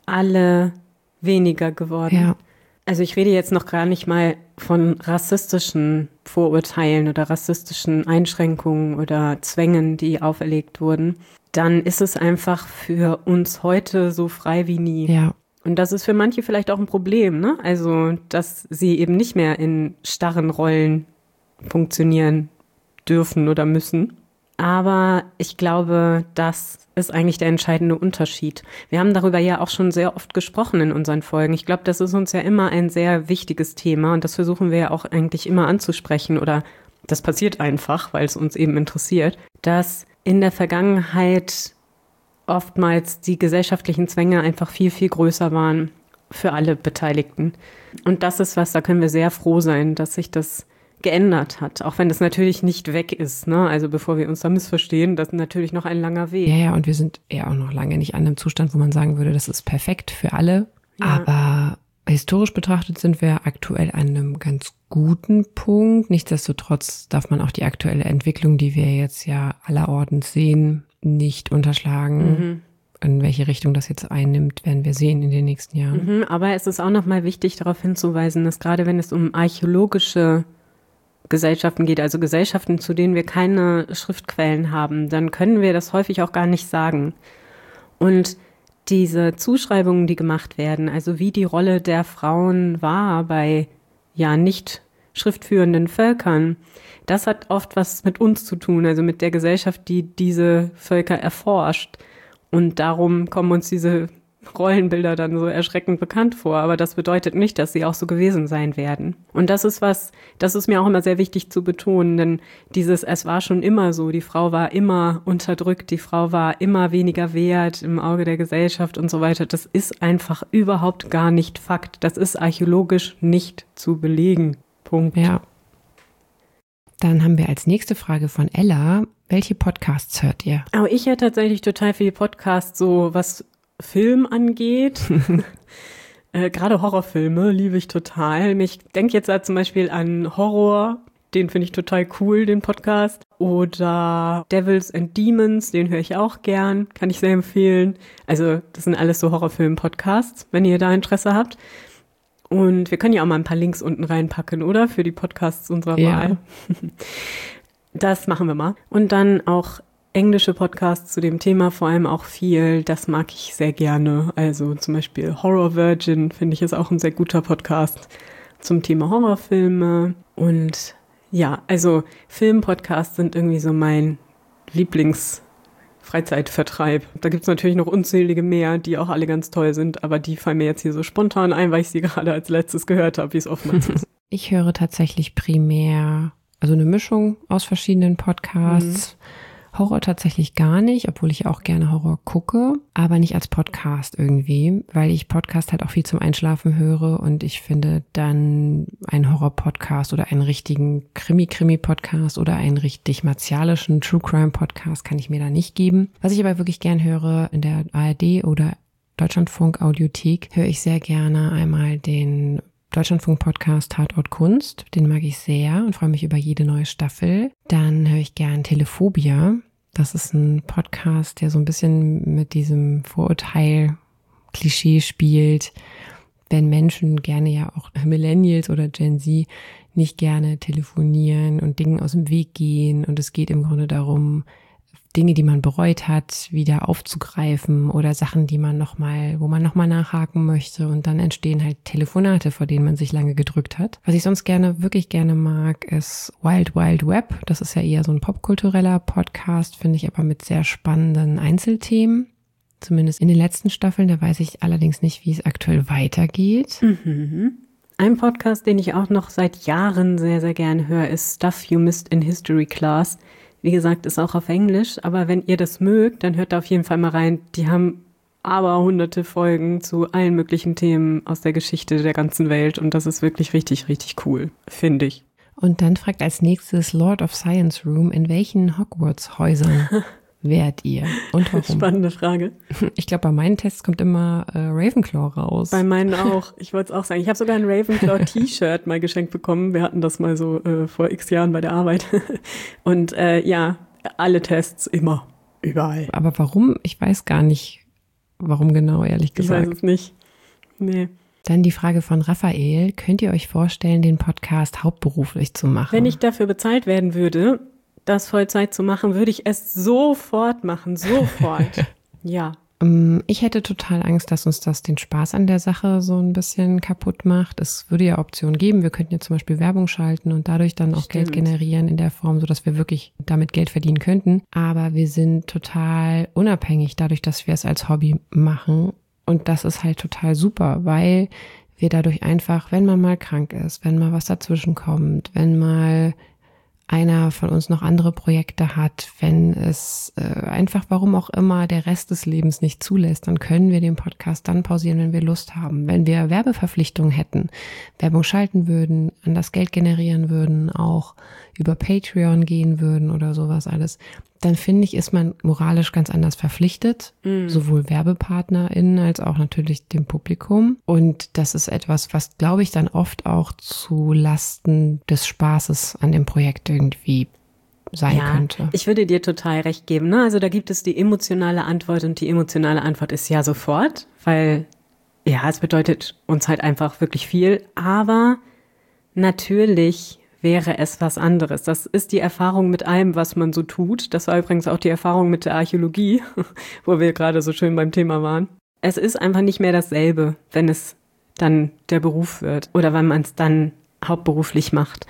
alle weniger geworden. Ja. Also ich rede jetzt noch gar nicht mal von rassistischen Vorurteilen oder rassistischen Einschränkungen oder Zwängen, die auferlegt wurden. Dann ist es einfach für uns heute so frei wie nie. Ja. Und das ist für manche vielleicht auch ein Problem, ne? Also, dass sie eben nicht mehr in starren Rollen funktionieren dürfen oder müssen. Aber ich glaube, das ist eigentlich der entscheidende Unterschied. Wir haben darüber ja auch schon sehr oft gesprochen in unseren Folgen. Ich glaube, das ist uns ja immer ein sehr wichtiges Thema und das versuchen wir ja auch eigentlich immer anzusprechen oder das passiert einfach, weil es uns eben interessiert, dass in der Vergangenheit oftmals die gesellschaftlichen Zwänge einfach viel, viel größer waren für alle Beteiligten. Und das ist was, da können wir sehr froh sein, dass sich das geändert hat. Auch wenn das natürlich nicht weg ist, ne? Also bevor wir uns da missverstehen, das ist natürlich noch ein langer Weg. Ja, ja, und wir sind ja auch noch lange nicht an einem Zustand, wo man sagen würde, das ist perfekt für alle. Ja. Aber historisch betrachtet sind wir aktuell an einem ganz guten Punkt. Nichtsdestotrotz darf man auch die aktuelle Entwicklung, die wir jetzt ja allerorten sehen, nicht unterschlagen. Mhm. in welche Richtung das jetzt einnimmt, werden wir sehen in den nächsten Jahren. Mhm, aber es ist auch nochmal wichtig, darauf hinzuweisen, dass gerade wenn es um archäologische Gesellschaften geht, also Gesellschaften, zu denen wir keine Schriftquellen haben, dann können wir das häufig auch gar nicht sagen. Und diese Zuschreibungen, die gemacht werden, also wie die Rolle der Frauen war bei ja nicht schriftführenden Völkern, das hat oft was mit uns zu tun, also mit der Gesellschaft, die diese Völker erforscht. Und darum kommen uns diese Rollenbilder dann so erschreckend bekannt vor. Aber das bedeutet nicht, dass sie auch so gewesen sein werden. Und das ist was, das ist mir auch immer sehr wichtig zu betonen, denn dieses, es war schon immer so, die Frau war immer unterdrückt, die Frau war immer weniger wert im Auge der Gesellschaft und so weiter. Das ist einfach überhaupt gar nicht Fakt. Das ist archäologisch nicht zu belegen. Punkt. Ja. Dann haben wir als nächste Frage von Ella, welche Podcasts hört ihr? Aber ich höre tatsächlich total viele Podcasts, so was Film angeht. äh, gerade Horrorfilme liebe ich total. Ich denke jetzt halt zum Beispiel an Horror, den finde ich total cool, den Podcast. Oder Devils and Demons, den höre ich auch gern, kann ich sehr empfehlen. Also das sind alles so Horrorfilm-Podcasts, wenn ihr da Interesse habt. Und wir können ja auch mal ein paar Links unten reinpacken, oder? Für die Podcasts unserer Ja. Wahl. Das machen wir mal. Und dann auch englische Podcasts zu dem Thema, vor allem auch viel. Das mag ich sehr gerne. Also zum Beispiel Horror Virgin, finde ich, ist auch ein sehr guter Podcast zum Thema Horrorfilme. Und ja, also Filmpodcasts sind irgendwie so mein Lieblings- Freizeitvertreib. Da gibt's natürlich noch unzählige mehr, die auch alle ganz toll sind, aber die fallen mir jetzt hier so spontan ein, weil ich sie gerade als letztes gehört habe, wie es oftmals ist. Ich höre tatsächlich primär, also eine Mischung aus verschiedenen Podcasts. Mhm. Horror tatsächlich gar nicht, obwohl ich auch gerne Horror gucke, aber nicht als Podcast irgendwie, weil ich Podcast halt auch viel zum Einschlafen höre und ich finde dann einen Horror-Podcast oder einen richtigen Krimi-Krimi-Podcast oder einen richtig martialischen True-Crime-Podcast kann ich mir da nicht geben. Was ich aber wirklich gern höre in der A R D oder Deutschlandfunk Audiothek, höre ich sehr gerne einmal den Deutschlandfunk-Podcast Tatort Kunst, den mag ich sehr und freue mich über jede neue Staffel. Dann höre ich gern Telephobia. Das ist ein Podcast, der so ein bisschen mit diesem Vorurteil-Klischee spielt, wenn Menschen gerne ja auch Millennials oder Gen Z nicht gerne telefonieren und Dingen aus dem Weg gehen. Und es geht im Grunde darum, Dinge, die man bereut hat, wieder aufzugreifen oder Sachen, die man noch mal, wo man nochmal nachhaken möchte und dann entstehen halt Telefonate, vor denen man sich lange gedrückt hat. Was ich sonst gerne, wirklich gerne mag, ist Wild Wild Web. Das ist ja eher so ein popkultureller Podcast, finde ich aber mit sehr spannenden Einzelthemen. Zumindest in den letzten Staffeln, da weiß ich allerdings nicht, wie es aktuell weitergeht. Mhm. Ein Podcast, den ich auch noch seit Jahren sehr, sehr gerne höre, ist Stuff You Missed in History Class. Wie gesagt, ist auch auf Englisch, aber wenn ihr das mögt, dann hört da auf jeden Fall mal rein. Die haben aber hunderte Folgen zu allen möglichen Themen aus der Geschichte der ganzen Welt und das ist wirklich richtig, richtig cool, finde ich. Und dann fragt als nächstes Lord of Science Room, in welchen Hogwarts-Häusern wärt ihr und warum? Spannende Frage. Ich glaube, bei meinen Tests kommt immer äh, Ravenclaw raus. Bei meinen auch. Ich wollte es auch sagen. Ich habe sogar ein Ravenclaw-T-Shirt mal geschenkt bekommen. Wir hatten das mal so äh, vor x Jahren bei der Arbeit. Und äh, ja, alle Tests immer, überall. Aber warum? Ich weiß gar nicht, warum genau, ehrlich gesagt. Ich weiß es nicht. Nee. Dann die Frage von Raphael. Könnt ihr euch vorstellen, den Podcast hauptberuflich zu machen? Wenn ich dafür bezahlt werden würde, das Vollzeit zu machen, würde ich es sofort machen, sofort. Ja. Ich hätte total Angst, dass uns das den Spaß an der Sache so ein bisschen kaputt macht. Es würde ja Optionen geben. Wir könnten ja zum Beispiel Werbung schalten und dadurch dann auch Stimmt. Geld generieren in der Form, sodass wir wirklich damit Geld verdienen könnten. Aber wir sind total unabhängig dadurch, dass wir es als Hobby machen. Und das ist halt total super, weil wir dadurch einfach, wenn man mal krank ist, wenn mal was dazwischen kommt, wenn mal einer von uns noch andere Projekte hat, wenn es äh, einfach, warum auch immer, der Rest des Lebens nicht zulässt, dann können wir den Podcast dann pausieren, wenn wir Lust haben. Wenn wir Werbeverpflichtungen hätten, Werbung schalten würden, an das Geld generieren würden, auch über Patreon gehen würden oder sowas alles, dann finde ich, ist man moralisch ganz anders verpflichtet, mm. sowohl WerbepartnerInnen als auch natürlich dem Publikum. Und das ist etwas, was, glaube ich, dann oft auch zu Lasten des Spaßes an dem Projekt irgendwie sein ja, könnte. Ich würde dir total recht geben. Ne? Also da gibt es die emotionale Antwort und die emotionale Antwort ist ja sofort, weil ja, es bedeutet uns halt einfach wirklich viel. Aber natürlich wäre es was anderes. Das ist die Erfahrung mit allem, was man so tut. Das war übrigens auch die Erfahrung mit der Archäologie, wo wir gerade so schön beim Thema waren. Es ist einfach nicht mehr dasselbe, wenn es dann der Beruf wird oder wenn man es dann hauptberuflich macht.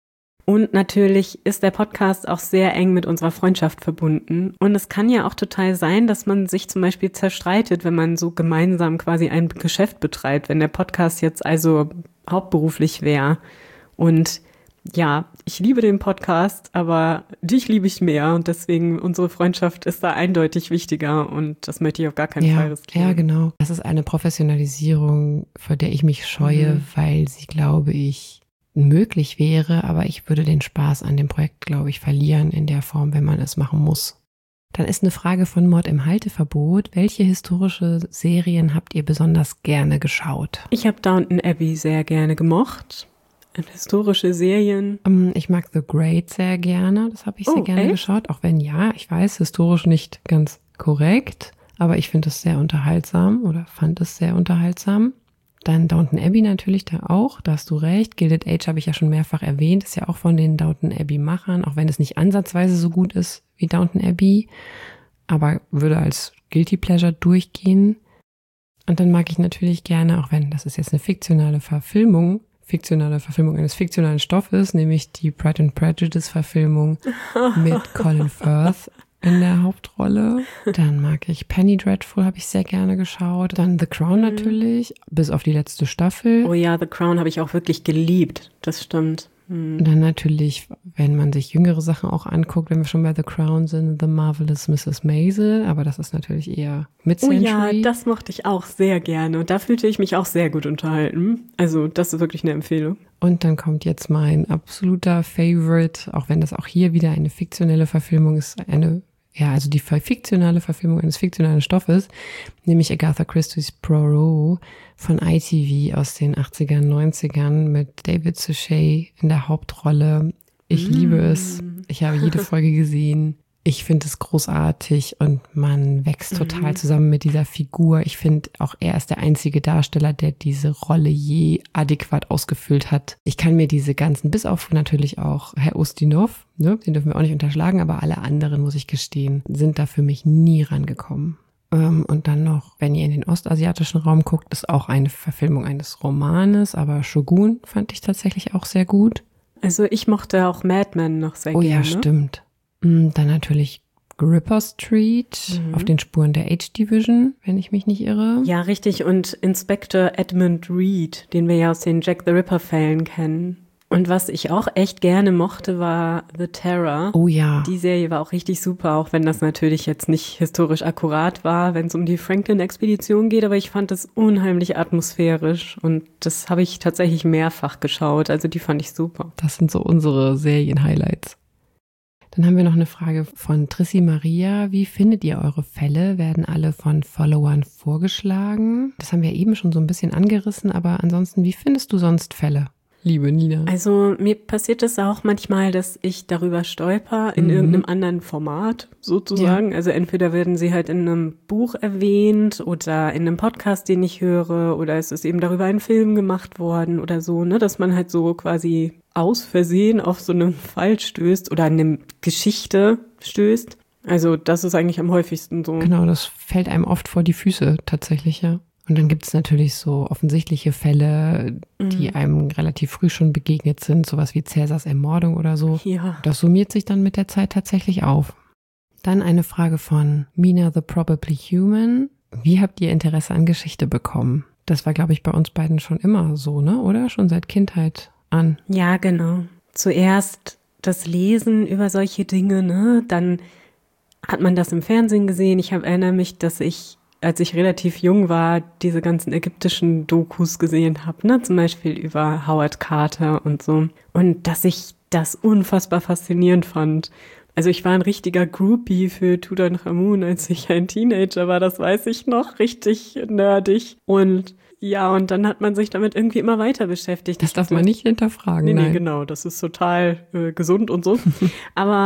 Und natürlich ist der Podcast auch sehr eng mit unserer Freundschaft verbunden. Und es kann ja auch total sein, dass man sich zum Beispiel zerstreitet, wenn man so gemeinsam quasi ein Geschäft betreibt, wenn der Podcast jetzt also hauptberuflich wäre. Und ja, ich liebe den Podcast, aber dich liebe ich mehr. Und deswegen, unsere Freundschaft ist da eindeutig wichtiger. Und das möchte ich auf gar keinen ja, Fall riskieren. Ja, genau. Das ist eine Professionalisierung, vor der ich mich scheue, mhm. weil sie, glaube ich, möglich wäre, aber ich würde den Spaß an dem Projekt, glaube ich, verlieren in der Form, wenn man es machen muss. Dann ist eine Frage von Mord im Halteverbot. Welche historische Serien habt ihr besonders gerne geschaut? Ich habe Downton Abbey sehr gerne gemocht. Und historische Serien. Um, ich mag The Great sehr gerne. Das habe ich sehr oh, gerne echt? geschaut. Auch wenn, ja, ich weiß, historisch nicht ganz korrekt, aber ich finde es sehr unterhaltsam oder fand es sehr unterhaltsam. Dann Downton Abbey natürlich da auch, da hast du recht. Gilded Age habe ich ja schon mehrfach erwähnt, ist ja auch von den Downton Abbey-Machern, auch wenn es nicht ansatzweise so gut ist wie Downton Abbey, aber würde als Guilty Pleasure durchgehen. Und dann mag ich natürlich gerne, auch wenn das ist jetzt eine fiktionale Verfilmung, fiktionale Verfilmung eines fiktionalen Stoffes, nämlich die Pride and Prejudice-Verfilmung mit Colin Firth in der Hauptrolle. Dann mag ich Penny Dreadful, habe ich sehr gerne geschaut. Dann The Crown natürlich, bis auf die letzte Staffel. Oh ja, The Crown habe ich auch wirklich geliebt, das stimmt. Hm. Dann natürlich, wenn man sich jüngere Sachen auch anguckt, wenn wir schon bei The Crown sind, The Marvelous Misses Maisel, aber das ist natürlich eher Mid-Century. Oh ja, das mochte ich auch sehr gerne und da fühlte ich mich auch sehr gut unterhalten. Also das ist wirklich eine Empfehlung. Und dann kommt jetzt mein absoluter Favorite, auch wenn das auch hier wieder eine fiktionelle Verfilmung ist, eine Ja, also die fiktionale Verfilmung eines fiktionalen Stoffes, nämlich Agatha Christie's Poirot von I T V aus den achtzigern, neunzigern mit David Suchet in der Hauptrolle. Ich mm. liebe es. Ich habe jede Folge gesehen. Ich finde es großartig und man wächst total mhm. zusammen mit dieser Figur. Ich finde, auch er ist der einzige Darsteller, der diese Rolle je adäquat ausgefüllt hat. Ich kann mir diese ganzen, bis auf natürlich auch Herr Ustinov, ne, den dürfen wir auch nicht unterschlagen, aber alle anderen, muss ich gestehen, sind da für mich nie rangekommen. Und dann noch, wenn ihr in den ostasiatischen Raum guckt, ist auch eine Verfilmung eines Romanes, aber Shogun fand ich tatsächlich auch sehr gut. Also ich mochte auch Mad Men noch sehr oh, gerne. Oh ja, stimmt. Dann natürlich Ripper Street, mhm. auf den Spuren der H-Division, wenn ich mich nicht irre. Ja, richtig. Und Inspector Edmund Reed, den wir ja aus den Jack the Ripper-Fällen kennen. Und was ich auch echt gerne mochte, war The Terror. Oh ja. Die Serie war auch richtig super, auch wenn das natürlich jetzt nicht historisch akkurat war, wenn es um die Franklin-Expedition geht. Aber ich fand das unheimlich atmosphärisch und das habe ich tatsächlich mehrfach geschaut. Also die fand ich super. Das sind so unsere Serien-Highlights. Dann haben wir noch eine Frage von Trissi Maria. Wie findet ihr eure Fälle? Werden alle von Followern vorgeschlagen? Das haben wir eben schon so ein bisschen angerissen, aber ansonsten, wie findest du sonst Fälle, liebe Nina? Also mir passiert es auch manchmal, dass ich darüber stolper in mhm. irgendeinem anderen Format sozusagen. Ja. Also entweder werden sie halt in einem Buch erwähnt oder in einem Podcast, den ich höre, oder es ist eben darüber ein Film gemacht worden oder so, ne, dass man halt so quasi aus Versehen auf so einen Fall stößt oder eine Geschichte stößt. Also das ist eigentlich am häufigsten so. Genau, das fällt einem oft vor die Füße tatsächlich, ja. Und dann gibt es natürlich so offensichtliche Fälle, die mhm. einem relativ früh schon begegnet sind, sowas wie Cäsars Ermordung oder so. Ja. Das summiert sich dann mit der Zeit tatsächlich auf. Dann eine Frage von Mina the Probably Human. Wie habt ihr Interesse an Geschichte bekommen? Das war, glaube ich, bei uns beiden schon immer so, ne? Oder? Schon seit Kindheit an. Ja, genau. Zuerst das Lesen über solche Dinge, ne? Dann hat man das im Fernsehen gesehen. Ich hab, erinnere mich, dass ich, als ich relativ jung war, diese ganzen ägyptischen Dokus gesehen habe, ne? Zum Beispiel über Howard Carter und so. Und dass ich das unfassbar faszinierend fand. Also ich war ein richtiger Groupie für Tutanchamun, als ich ein Teenager war, das weiß ich noch, richtig nerdig. Und ja, und dann hat man sich damit irgendwie immer weiter beschäftigt. Das darf man nicht hinterfragen, nee, nein. Nee, genau, das ist total äh, gesund und so. Aber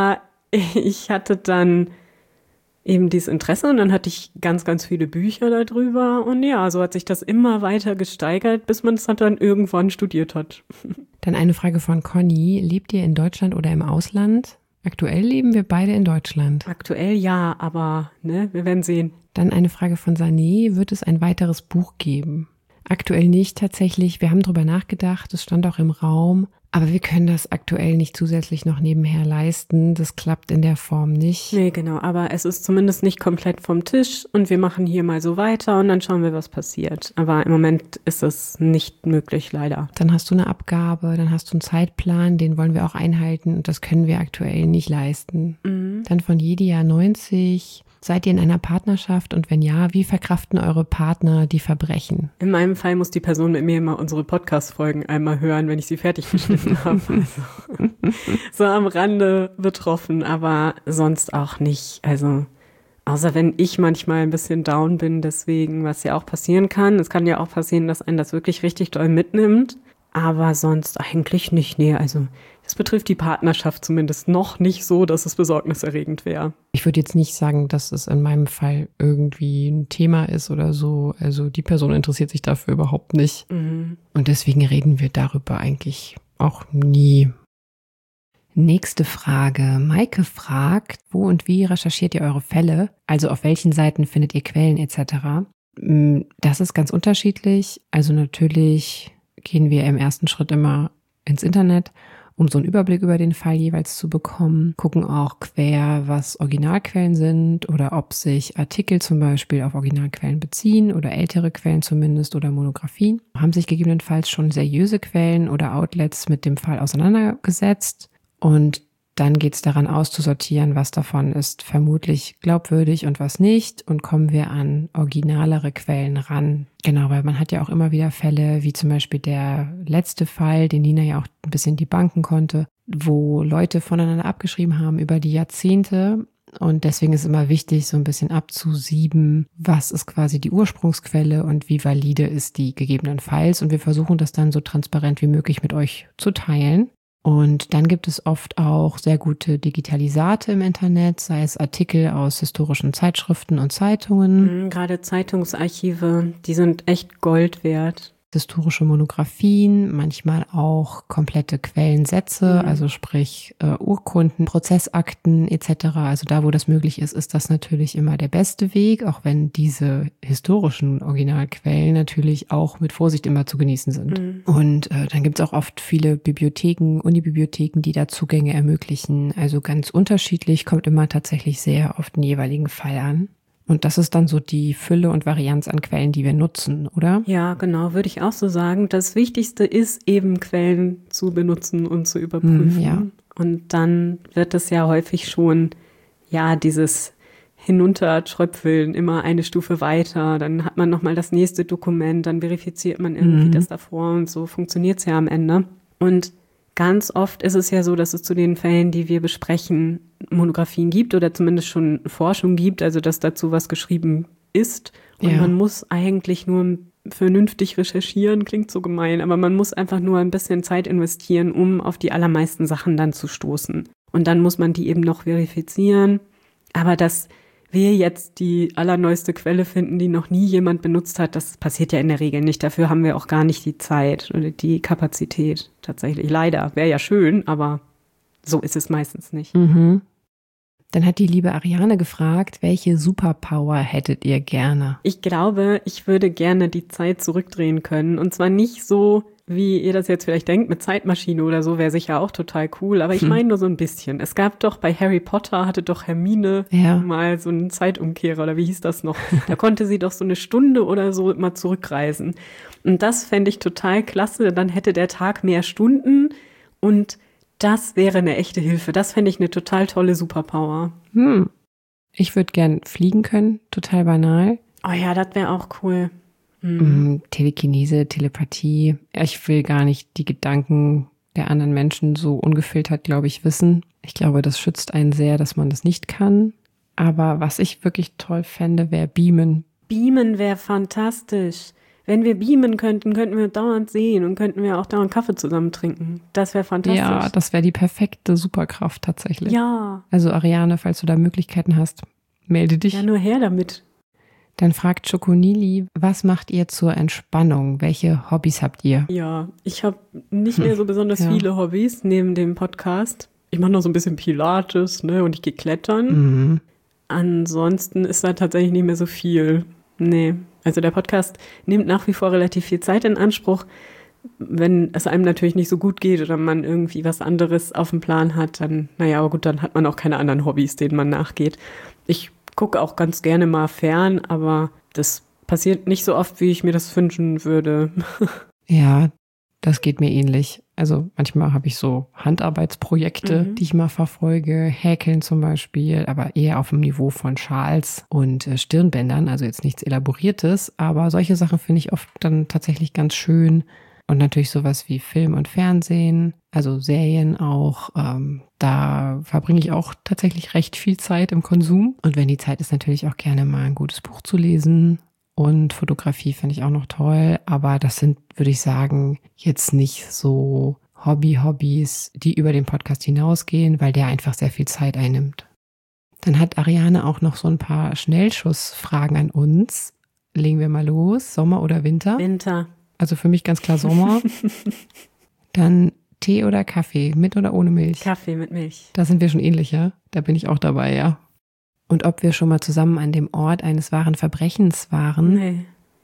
ich hatte dann eben dieses Interesse und dann hatte ich ganz, ganz viele Bücher darüber und ja, so hat sich das immer weiter gesteigert, bis man es dann irgendwann studiert hat. Dann eine Frage von Conny. Lebt ihr in Deutschland oder im Ausland? Aktuell leben wir beide in Deutschland. Aktuell ja, aber ne, wir werden sehen. Dann eine Frage von Sané. Wird es ein weiteres Buch geben? Aktuell nicht tatsächlich. Wir haben drüber nachgedacht. Es stand auch im Raum. Aber wir können das aktuell nicht zusätzlich noch nebenher leisten. Das klappt in der Form nicht. Nee, genau. Aber es ist zumindest nicht komplett vom Tisch und wir machen hier mal so weiter und dann schauen wir, was passiert. Aber im Moment ist es nicht möglich, leider. Dann hast du eine Abgabe, dann hast du einen Zeitplan, den wollen wir auch einhalten und das können wir aktuell nicht leisten. Mhm. Dann von Jedia neunzig. Seid ihr in einer Partnerschaft und wenn ja, wie verkraften eure Partner die Verbrechen? In meinem Fall muss die Person mit mir immer unsere Podcast-Folgen einmal hören, wenn ich sie fertig geschnitten habe. Also, so am Rande betroffen, aber sonst auch nicht. Also außer wenn ich manchmal ein bisschen down bin, deswegen, was ja auch passieren kann. Es kann ja auch passieren, dass einen das wirklich richtig doll mitnimmt. Aber sonst eigentlich nicht. Nee, also das betrifft die Partnerschaft zumindest noch nicht so, dass es besorgniserregend wäre. Ich würde jetzt nicht sagen, dass es in meinem Fall irgendwie ein Thema ist oder so. Also die Person interessiert sich dafür überhaupt nicht. Mhm. Und deswegen reden wir darüber eigentlich auch nie. Nächste Frage. Maike fragt, wo und wie recherchiert ihr eure Fälle? Also auf welchen Seiten findet ihr Quellen et cetera? Das ist ganz unterschiedlich. Also natürlich gehen wir im ersten Schritt immer ins Internet, um so einen Überblick über den Fall jeweils zu bekommen. Gucken auch quer, was Originalquellen sind oder ob sich Artikel zum Beispiel auf Originalquellen beziehen oder ältere Quellen zumindest oder Monographien. Haben sich gegebenenfalls schon seriöse Quellen oder Outlets mit dem Fall auseinandergesetzt und dann geht es daran auszusortieren, was davon ist vermutlich glaubwürdig und was nicht. Und kommen wir an originalere Quellen ran. Genau, weil man hat ja auch immer wieder Fälle, wie zum Beispiel der letzte Fall, den Nina ja auch ein bisschen debunken konnte, wo Leute voneinander abgeschrieben haben über die Jahrzehnte. Und deswegen ist es immer wichtig, so ein bisschen abzusieben, was ist quasi die Ursprungsquelle und wie valide ist die gegebenenfalls. Und wir versuchen das dann so transparent wie möglich mit euch zu teilen. Und dann gibt es oft auch sehr gute Digitalisate im Internet, sei es Artikel aus historischen Zeitschriften und Zeitungen. Mhm, gerade Zeitungsarchive, die sind echt Gold wert. Historische Monographien, manchmal auch komplette Quellensätze, mhm. also sprich äh, Urkunden, Prozessakten et cetera. Also da, wo das möglich ist, ist das natürlich immer der beste Weg, auch wenn diese historischen Originalquellen natürlich auch mit Vorsicht immer zu genießen sind. Mhm. Und äh, dann gibt es auch oft viele Bibliotheken, Unibibliotheken, die da Zugänge ermöglichen. Also ganz unterschiedlich, kommt immer tatsächlich sehr auf den jeweiligen Fall an. Und das ist dann so die Fülle und Varianz an Quellen, die wir nutzen, oder? Ja, genau, würde ich auch so sagen. Das Wichtigste ist eben, Quellen zu benutzen und zu überprüfen. Mm, ja. Und dann wird es ja häufig schon, ja, dieses Hinuntertröpfeln, immer eine Stufe weiter. Dann hat man nochmal das nächste Dokument, dann verifiziert man irgendwie mm. das davor und so funktioniert es ja am Ende. Und ganz oft ist es ja so, dass es zu den Fällen, die wir besprechen, Monographien gibt oder zumindest schon Forschung gibt, also dass dazu was geschrieben ist. Und ja. man muss eigentlich nur vernünftig recherchieren, klingt so gemein, aber man muss einfach nur ein bisschen Zeit investieren, um auf die allermeisten Sachen dann zu stoßen. Und dann muss man die eben noch verifizieren. Aber dass wir jetzt die allerneueste Quelle finden, die noch nie jemand benutzt hat, das passiert ja in der Regel nicht. Dafür haben wir auch gar nicht die Zeit oder die Kapazität tatsächlich. Leider, wäre ja schön, aber so ist es meistens nicht. Mhm. Dann hat die liebe Ariane gefragt, welche Superpower hättet ihr gerne? Ich glaube, ich würde gerne die Zeit zurückdrehen können. Und zwar nicht so, wie ihr das jetzt vielleicht denkt, mit Zeitmaschine oder so, wäre sicher auch total cool. Aber ich meine nur so ein bisschen. Es gab doch bei Harry Potter, hatte doch Hermine ja. mal so einen Zeitumkehrer oder wie hieß das noch? Da konnte sie doch so eine Stunde oder so mal zurückreisen. Und das fände ich total klasse. Dann hätte der Tag mehr Stunden und das wäre eine echte Hilfe. Das fände ich eine total tolle Superpower. Hm. Ich würde gern fliegen können, total banal. Oh ja, das wäre auch cool. Hm. Telekinese, Telepathie. Ich will gar nicht die Gedanken der anderen Menschen so ungefiltert, glaube ich, wissen. Ich glaube, das schützt einen sehr, dass man das nicht kann. Aber was ich wirklich toll fände, wäre Beamen. Beamen wäre fantastisch. Wenn wir beamen könnten, könnten wir dauernd sehen und könnten wir auch dauernd Kaffee zusammen trinken. Das wäre fantastisch. Ja, das wäre die perfekte Superkraft tatsächlich. Ja. Also Ariane, falls du da Möglichkeiten hast, melde dich. Ja, nur her damit. Dann fragt Schokonili, was macht ihr zur Entspannung? Welche Hobbys habt ihr? Ja, ich habe nicht mehr so besonders Ja. viele Hobbys neben dem Podcast. Ich mache noch so ein bisschen Pilates, ne, und ich gehe klettern. Mhm. Ansonsten ist da tatsächlich nicht mehr so viel. Nee, also der Podcast nimmt nach wie vor relativ viel Zeit in Anspruch. Wenn es einem natürlich nicht so gut geht oder man irgendwie was anderes auf dem Plan hat, dann, naja, aber gut, dann hat man auch keine anderen Hobbys, denen man nachgeht. Ich gucke auch ganz gerne mal fern, aber das passiert nicht so oft, wie ich mir das wünschen würde. Ja, das geht mir ähnlich. Also manchmal habe ich so Handarbeitsprojekte, Mhm. die ich mal verfolge, Häkeln zum Beispiel, aber eher auf dem Niveau von Schals und äh, Stirnbändern, also jetzt nichts Elaboriertes, aber solche Sachen finde ich oft dann tatsächlich ganz schön. Und natürlich sowas wie Film und Fernsehen, also Serien auch. Ähm, da verbringe ich auch tatsächlich recht viel Zeit im Konsum. Und wenn die Zeit ist, natürlich auch gerne mal ein gutes Buch zu lesen. Und Fotografie finde ich auch noch toll. Aber das sind, würde ich sagen, jetzt nicht so Hobby-Hobbys, die über den Podcast hinausgehen, weil der einfach sehr viel Zeit einnimmt. Dann hat Ariane auch noch so ein paar Schnellschussfragen an uns. Legen wir mal los. Sommer oder Winter? Winter. Also für mich ganz klar Sommer. Dann Tee oder Kaffee, mit oder ohne Milch? Kaffee mit Milch. Da sind wir schon ähnlich, ja? Da bin ich auch dabei, ja. Und ob wir schon mal zusammen an dem Ort eines wahren Verbrechens waren? Nee.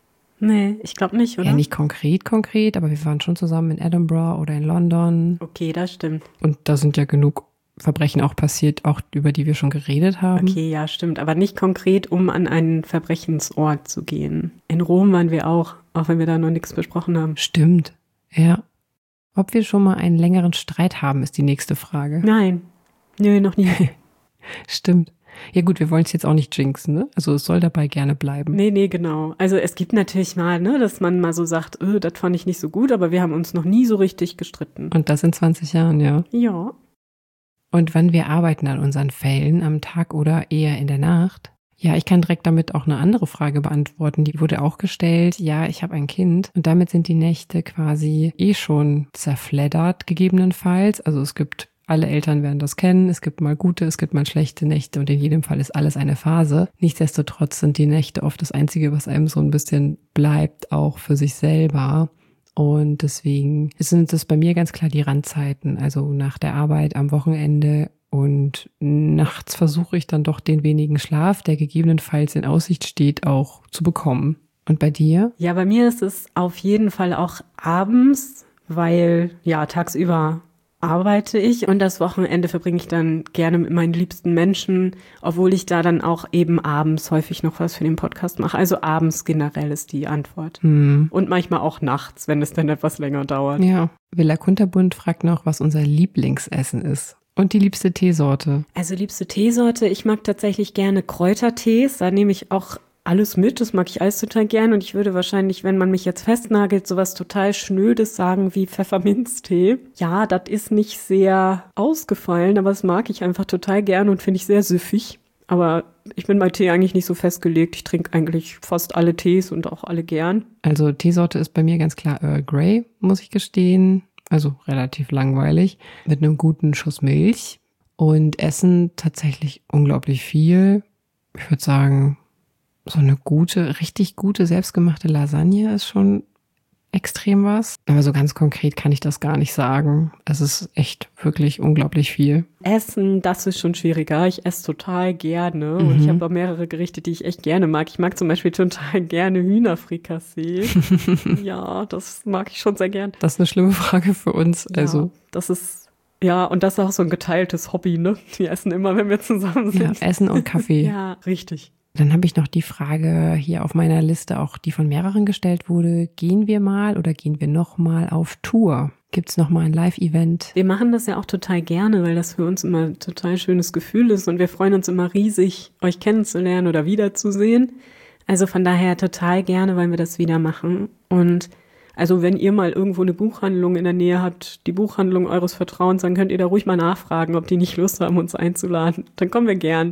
Nee, ich glaube nicht, oder? Ja, nicht konkret, konkret, aber wir waren schon zusammen in Edinburgh oder in London. Okay, das stimmt. Und da sind ja genug Verbrechen auch passiert, auch über die wir schon geredet haben. Okay, ja, stimmt. Aber nicht konkret, um an einen Verbrechensort zu gehen. In Rom waren wir auch, auch wenn wir da noch nichts besprochen haben. Stimmt, ja. Ob wir schon mal einen längeren Streit haben, ist die nächste Frage. Nein. Nö, noch nie. Stimmt. Ja gut, wir wollen es jetzt auch nicht jinxen, ne? Also es soll dabei gerne bleiben. Nee, nee, genau. Also es gibt natürlich mal, ne, dass man mal so sagt, öh, das fand ich nicht so gut, aber wir haben uns noch nie so richtig gestritten. Und das in zwanzig Jahren, ja. Ja. Und wann wir arbeiten an unseren Fällen, am Tag oder eher in der Nacht? Ja, ich kann direkt damit auch eine andere Frage beantworten. Die wurde auch gestellt. Ja, ich habe ein Kind und damit sind die Nächte quasi eh schon zerfleddert, gegebenenfalls. Also es gibt, alle Eltern werden das kennen, es gibt mal gute, es gibt mal schlechte Nächte und in jedem Fall ist alles eine Phase. Nichtsdestotrotz sind die Nächte oft das Einzige, was einem so ein bisschen bleibt, auch für sich selber. Und deswegen sind es bei mir ganz klar die Randzeiten, also nach der Arbeit am Wochenende und nachts versuche ich dann doch den wenigen Schlaf, der gegebenenfalls in Aussicht steht, auch zu bekommen. Und bei dir? Ja, bei mir ist es auf jeden Fall auch abends, weil ja, tagsüber arbeite ich und das Wochenende verbringe ich dann gerne mit meinen liebsten Menschen, obwohl ich da dann auch eben abends häufig noch was für den Podcast mache. Also abends generell ist die Antwort. Hm. Und manchmal auch nachts, wenn es dann etwas länger dauert. Ja, Villa Kunterbund fragt noch, was unser Lieblingsessen ist. Und die liebste Teesorte. Also liebste Teesorte, ich mag tatsächlich gerne Kräutertees. Da nehme ich auch alles mit, das mag ich alles total gern. Und ich würde wahrscheinlich, wenn man mich jetzt festnagelt, sowas total Schnödes sagen wie Pfefferminztee. Ja, das ist nicht sehr ausgefallen, aber das mag ich einfach total gern und finde ich sehr süffig. Aber ich bin bei Tee eigentlich nicht so festgelegt. Ich trinke eigentlich fast alle Tees und auch alle gern. Also Teesorte ist bei mir ganz klar Earl Grey, muss ich gestehen. Also relativ langweilig, mit einem guten Schuss Milch. Und Essen tatsächlich unglaublich viel. Ich würde sagen, so eine gute, richtig gute, selbstgemachte Lasagne ist schon extrem was. Aber so ganz konkret kann ich das gar nicht sagen. Es ist echt wirklich unglaublich viel. Essen, das ist schon schwieriger. Ich esse total gerne und Mhm. ich habe auch mehrere Gerichte, die ich echt gerne mag. Ich mag zum Beispiel total gerne Hühnerfrikassee. Ja, das mag ich schon sehr gern. Das ist eine schlimme Frage für uns. Ja, Also das ist, ja, und das ist auch so ein geteiltes Hobby, ne? Wir essen immer, wenn wir zusammen ja, sind. Essen und Kaffee. Ja, richtig. Dann habe ich noch die Frage hier auf meiner Liste, auch die von mehreren gestellt wurde. Gehen wir mal oder gehen wir noch mal auf Tour? Gibt es noch mal ein Live-Event? Wir machen das ja auch total gerne, weil das für uns immer ein total schönes Gefühl ist und wir freuen uns immer riesig, euch kennenzulernen oder wiederzusehen. Also von daher total gerne, weil wir das wieder machen. Und also wenn ihr mal irgendwo eine Buchhandlung in der Nähe habt, die Buchhandlung eures Vertrauens, dann könnt ihr da ruhig mal nachfragen, ob die nicht Lust haben, uns einzuladen. Dann kommen wir gern.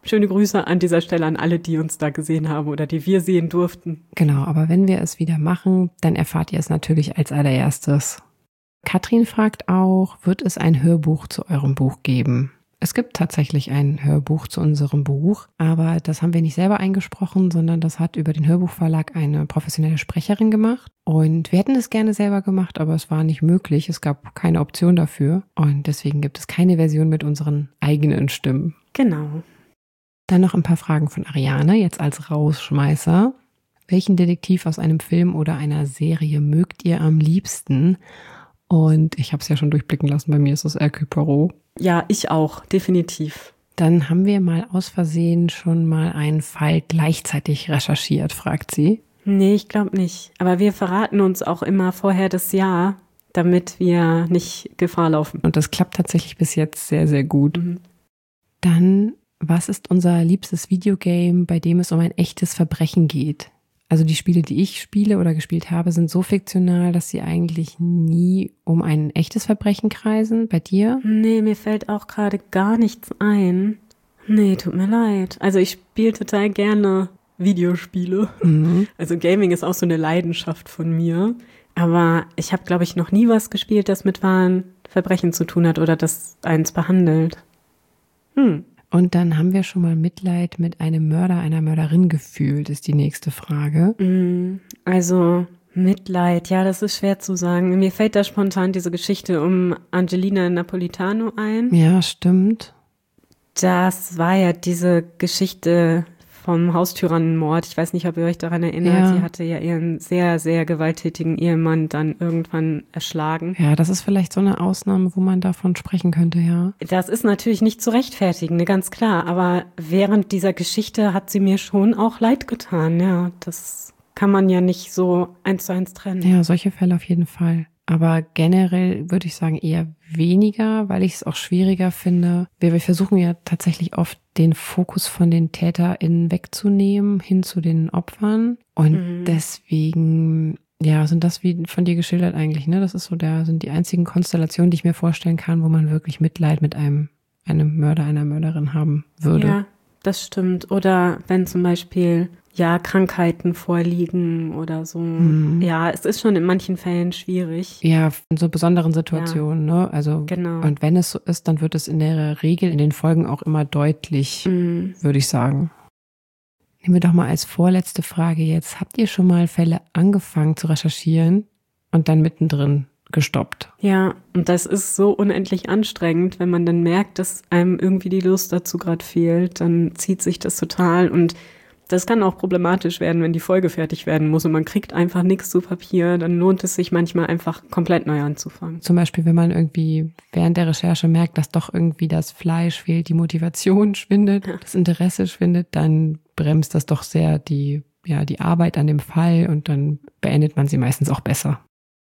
schöne Grüße an dieser Stelle an alle, die uns da gesehen haben oder die wir sehen durften. Genau, aber wenn wir es wieder machen, dann erfahrt ihr es natürlich als allererstes. Katrin fragt auch, wird es ein Hörbuch zu eurem Buch geben? Es gibt tatsächlich ein Hörbuch zu unserem Buch, aber das haben wir nicht selber eingesprochen, sondern das hat über den Hörbuchverlag eine professionelle Sprecherin gemacht. Und wir hätten es gerne selber gemacht, aber es war nicht möglich. Es gab keine Option dafür. Und deswegen gibt es keine Version mit unseren eigenen Stimmen. Genau. Dann noch ein paar Fragen von Ariane, jetzt als Rausschmeißer. Welchen Detektiv aus einem Film oder einer Serie mögt ihr am liebsten? Und ich habe es ja schon durchblicken lassen, bei mir ist es Hercule Poirot. Ja, ich auch, definitiv. Dann haben wir mal aus Versehen schon mal einen Fall gleichzeitig recherchiert, fragt sie. Nee, ich glaube nicht. Aber wir verraten uns auch immer vorher das Jahr, damit wir nicht Gefahr laufen. Und das klappt tatsächlich bis jetzt sehr, sehr gut. Mhm. Dann, was ist unser liebstes Videogame, bei dem es um ein echtes Verbrechen geht? Also die Spiele, die ich spiele oder gespielt habe, sind so fiktional, dass sie eigentlich nie um ein echtes Verbrechen kreisen. Bei dir? Nee, mir fällt auch gerade gar nichts ein. Nee, tut mir leid. Also ich spiele total gerne Videospiele. Mhm. Also Gaming ist auch so eine Leidenschaft von mir. Aber ich habe, glaube ich, noch nie was gespielt, das mit wahren Verbrechen zu tun hat oder das eins behandelt. Hm. Und dann haben wir schon mal Mitleid mit einem Mörder, einer Mörderin gefühlt, ist die nächste Frage. Also Mitleid, ja, das ist schwer zu sagen. Mir fällt da spontan diese Geschichte um Angelina Napolitano ein. Ja, stimmt. Das war ja diese Geschichte vom Haustyrannenmord. Ich weiß nicht, ob ihr euch daran erinnert. Ja. Sie hatte ja ihren sehr, sehr gewalttätigen Ehemann dann irgendwann erschlagen. Ja, das ist vielleicht so eine Ausnahme, wo man davon sprechen könnte, ja. Das ist natürlich nicht zu rechtfertigen, ne, ganz klar. Aber während dieser Geschichte hat sie mir schon auch leid getan. Ja, das kann man ja nicht so eins zu eins trennen. Ja, solche Fälle auf jeden Fall. Aber generell würde ich sagen eher weniger, weil ich es auch schwieriger finde. Wir, wir versuchen ja tatsächlich oft den Fokus von den TäterInnen wegzunehmen, hin zu den Opfern. Und Mhm. deswegen, ja, sind das wie von dir geschildert eigentlich, ne? Das ist so der, sind die einzigen Konstellationen, die ich mir vorstellen kann, wo man wirklich Mitleid mit einem, einem Mörder, einer Mörderin haben würde. Ja, das stimmt. Oder wenn zum Beispiel ja Krankheiten vorliegen oder so. Mhm. Ja, es ist schon in manchen Fällen schwierig. Ja, in so besonderen Situationen, ne? Also, Genau. und wenn es so ist, dann wird es in der Regel in den Folgen auch immer deutlich, Mhm. würde ich sagen. Nehmen wir doch mal als vorletzte Frage jetzt. Habt ihr schon mal Fälle angefangen zu recherchieren und dann mittendrin gestoppt? Ja, und das ist so unendlich anstrengend, wenn man dann merkt, dass einem irgendwie die Lust dazu gerade fehlt, dann zieht sich das total und das kann auch problematisch werden, wenn die Folge fertig werden muss und man kriegt einfach nichts zu Papier, dann lohnt es sich manchmal einfach komplett neu anzufangen. Zum Beispiel, wenn man irgendwie während der Recherche merkt, dass doch irgendwie das Fleisch fehlt, die Motivation schwindet, Ja. das Interesse schwindet, dann bremst das doch sehr die, ja, die Arbeit an dem Fall und dann beendet man sie meistens auch besser.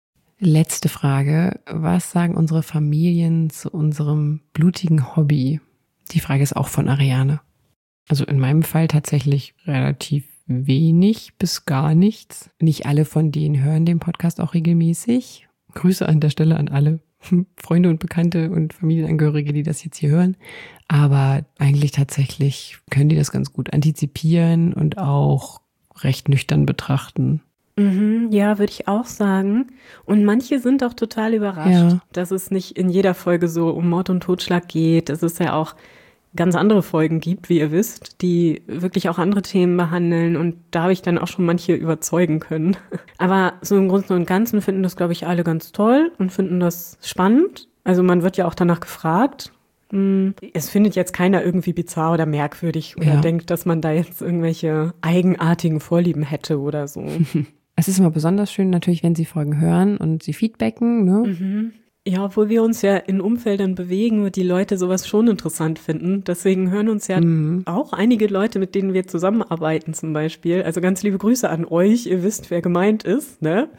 Letzte Frage. Was sagen unsere Familien zu unserem blutigen Hobby? Die Frage ist auch von Ariane. Also in meinem Fall tatsächlich relativ wenig bis gar nichts. Nicht alle von denen hören den Podcast auch regelmäßig. Grüße an der Stelle an alle Freunde und Bekannte und Familienangehörige, die das jetzt hier hören. Aber eigentlich tatsächlich können die das ganz gut antizipieren und auch recht nüchtern betrachten. Mhm, ja, würde ich auch sagen. Und manche sind auch total überrascht, Ja. dass es nicht in jeder Folge so um Mord und Totschlag geht. Dass es ja auch ganz andere Folgen gibt, wie ihr wisst, die wirklich auch andere Themen behandeln. Und da habe ich dann auch schon manche überzeugen können. Aber so im Großen und Ganzen finden das, glaube ich, alle ganz toll und finden das spannend. Also man wird ja auch danach gefragt. Hm, Es findet jetzt keiner irgendwie bizarr oder merkwürdig oder Ja. denkt, dass man da jetzt irgendwelche eigenartigen Vorlieben hätte oder so. Es ist immer besonders schön natürlich, wenn sie Folgen hören und sie feedbacken, ne? Mhm. Ja, obwohl wir uns ja in Umfeldern bewegen, wo die Leute sowas schon interessant finden. Deswegen hören uns ja Mhm. auch einige Leute, mit denen wir zusammenarbeiten zum Beispiel. Also ganz liebe Grüße an euch. Ihr wisst, wer gemeint ist, ne?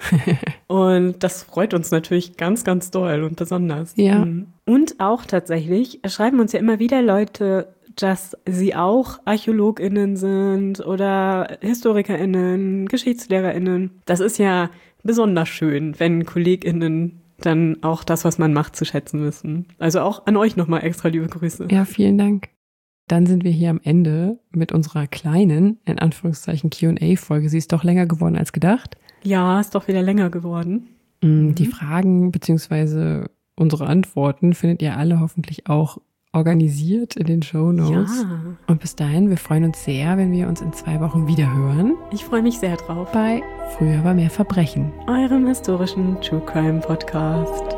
Und das freut uns natürlich ganz, ganz doll und besonders. Ja. Mhm. Und auch tatsächlich schreiben uns ja immer wieder Leute, dass sie auch ArchäologInnen sind oder HistorikerInnen, GeschichtslehrerInnen. Das ist ja besonders schön, wenn KollegInnen dann auch das, was man macht, zu schätzen wissen. Also auch an euch nochmal extra liebe Grüße. Ja, vielen Dank. dann sind wir hier am Ende mit unserer kleinen, in Anführungszeichen, Q und A-Folge. Sie ist doch länger geworden als gedacht. Ja, ist doch wieder länger geworden. Mhm. Die Fragen bzw. unsere Antworten findet ihr alle hoffentlich auch organisiert in den Shownotes. Ja. Und bis dahin, wir freuen uns sehr, wenn wir uns in zwei Wochen wieder hören. Ich freue mich sehr drauf. Bei Früher war mehr Verbrechen. Eurem historischen True Crime Podcast.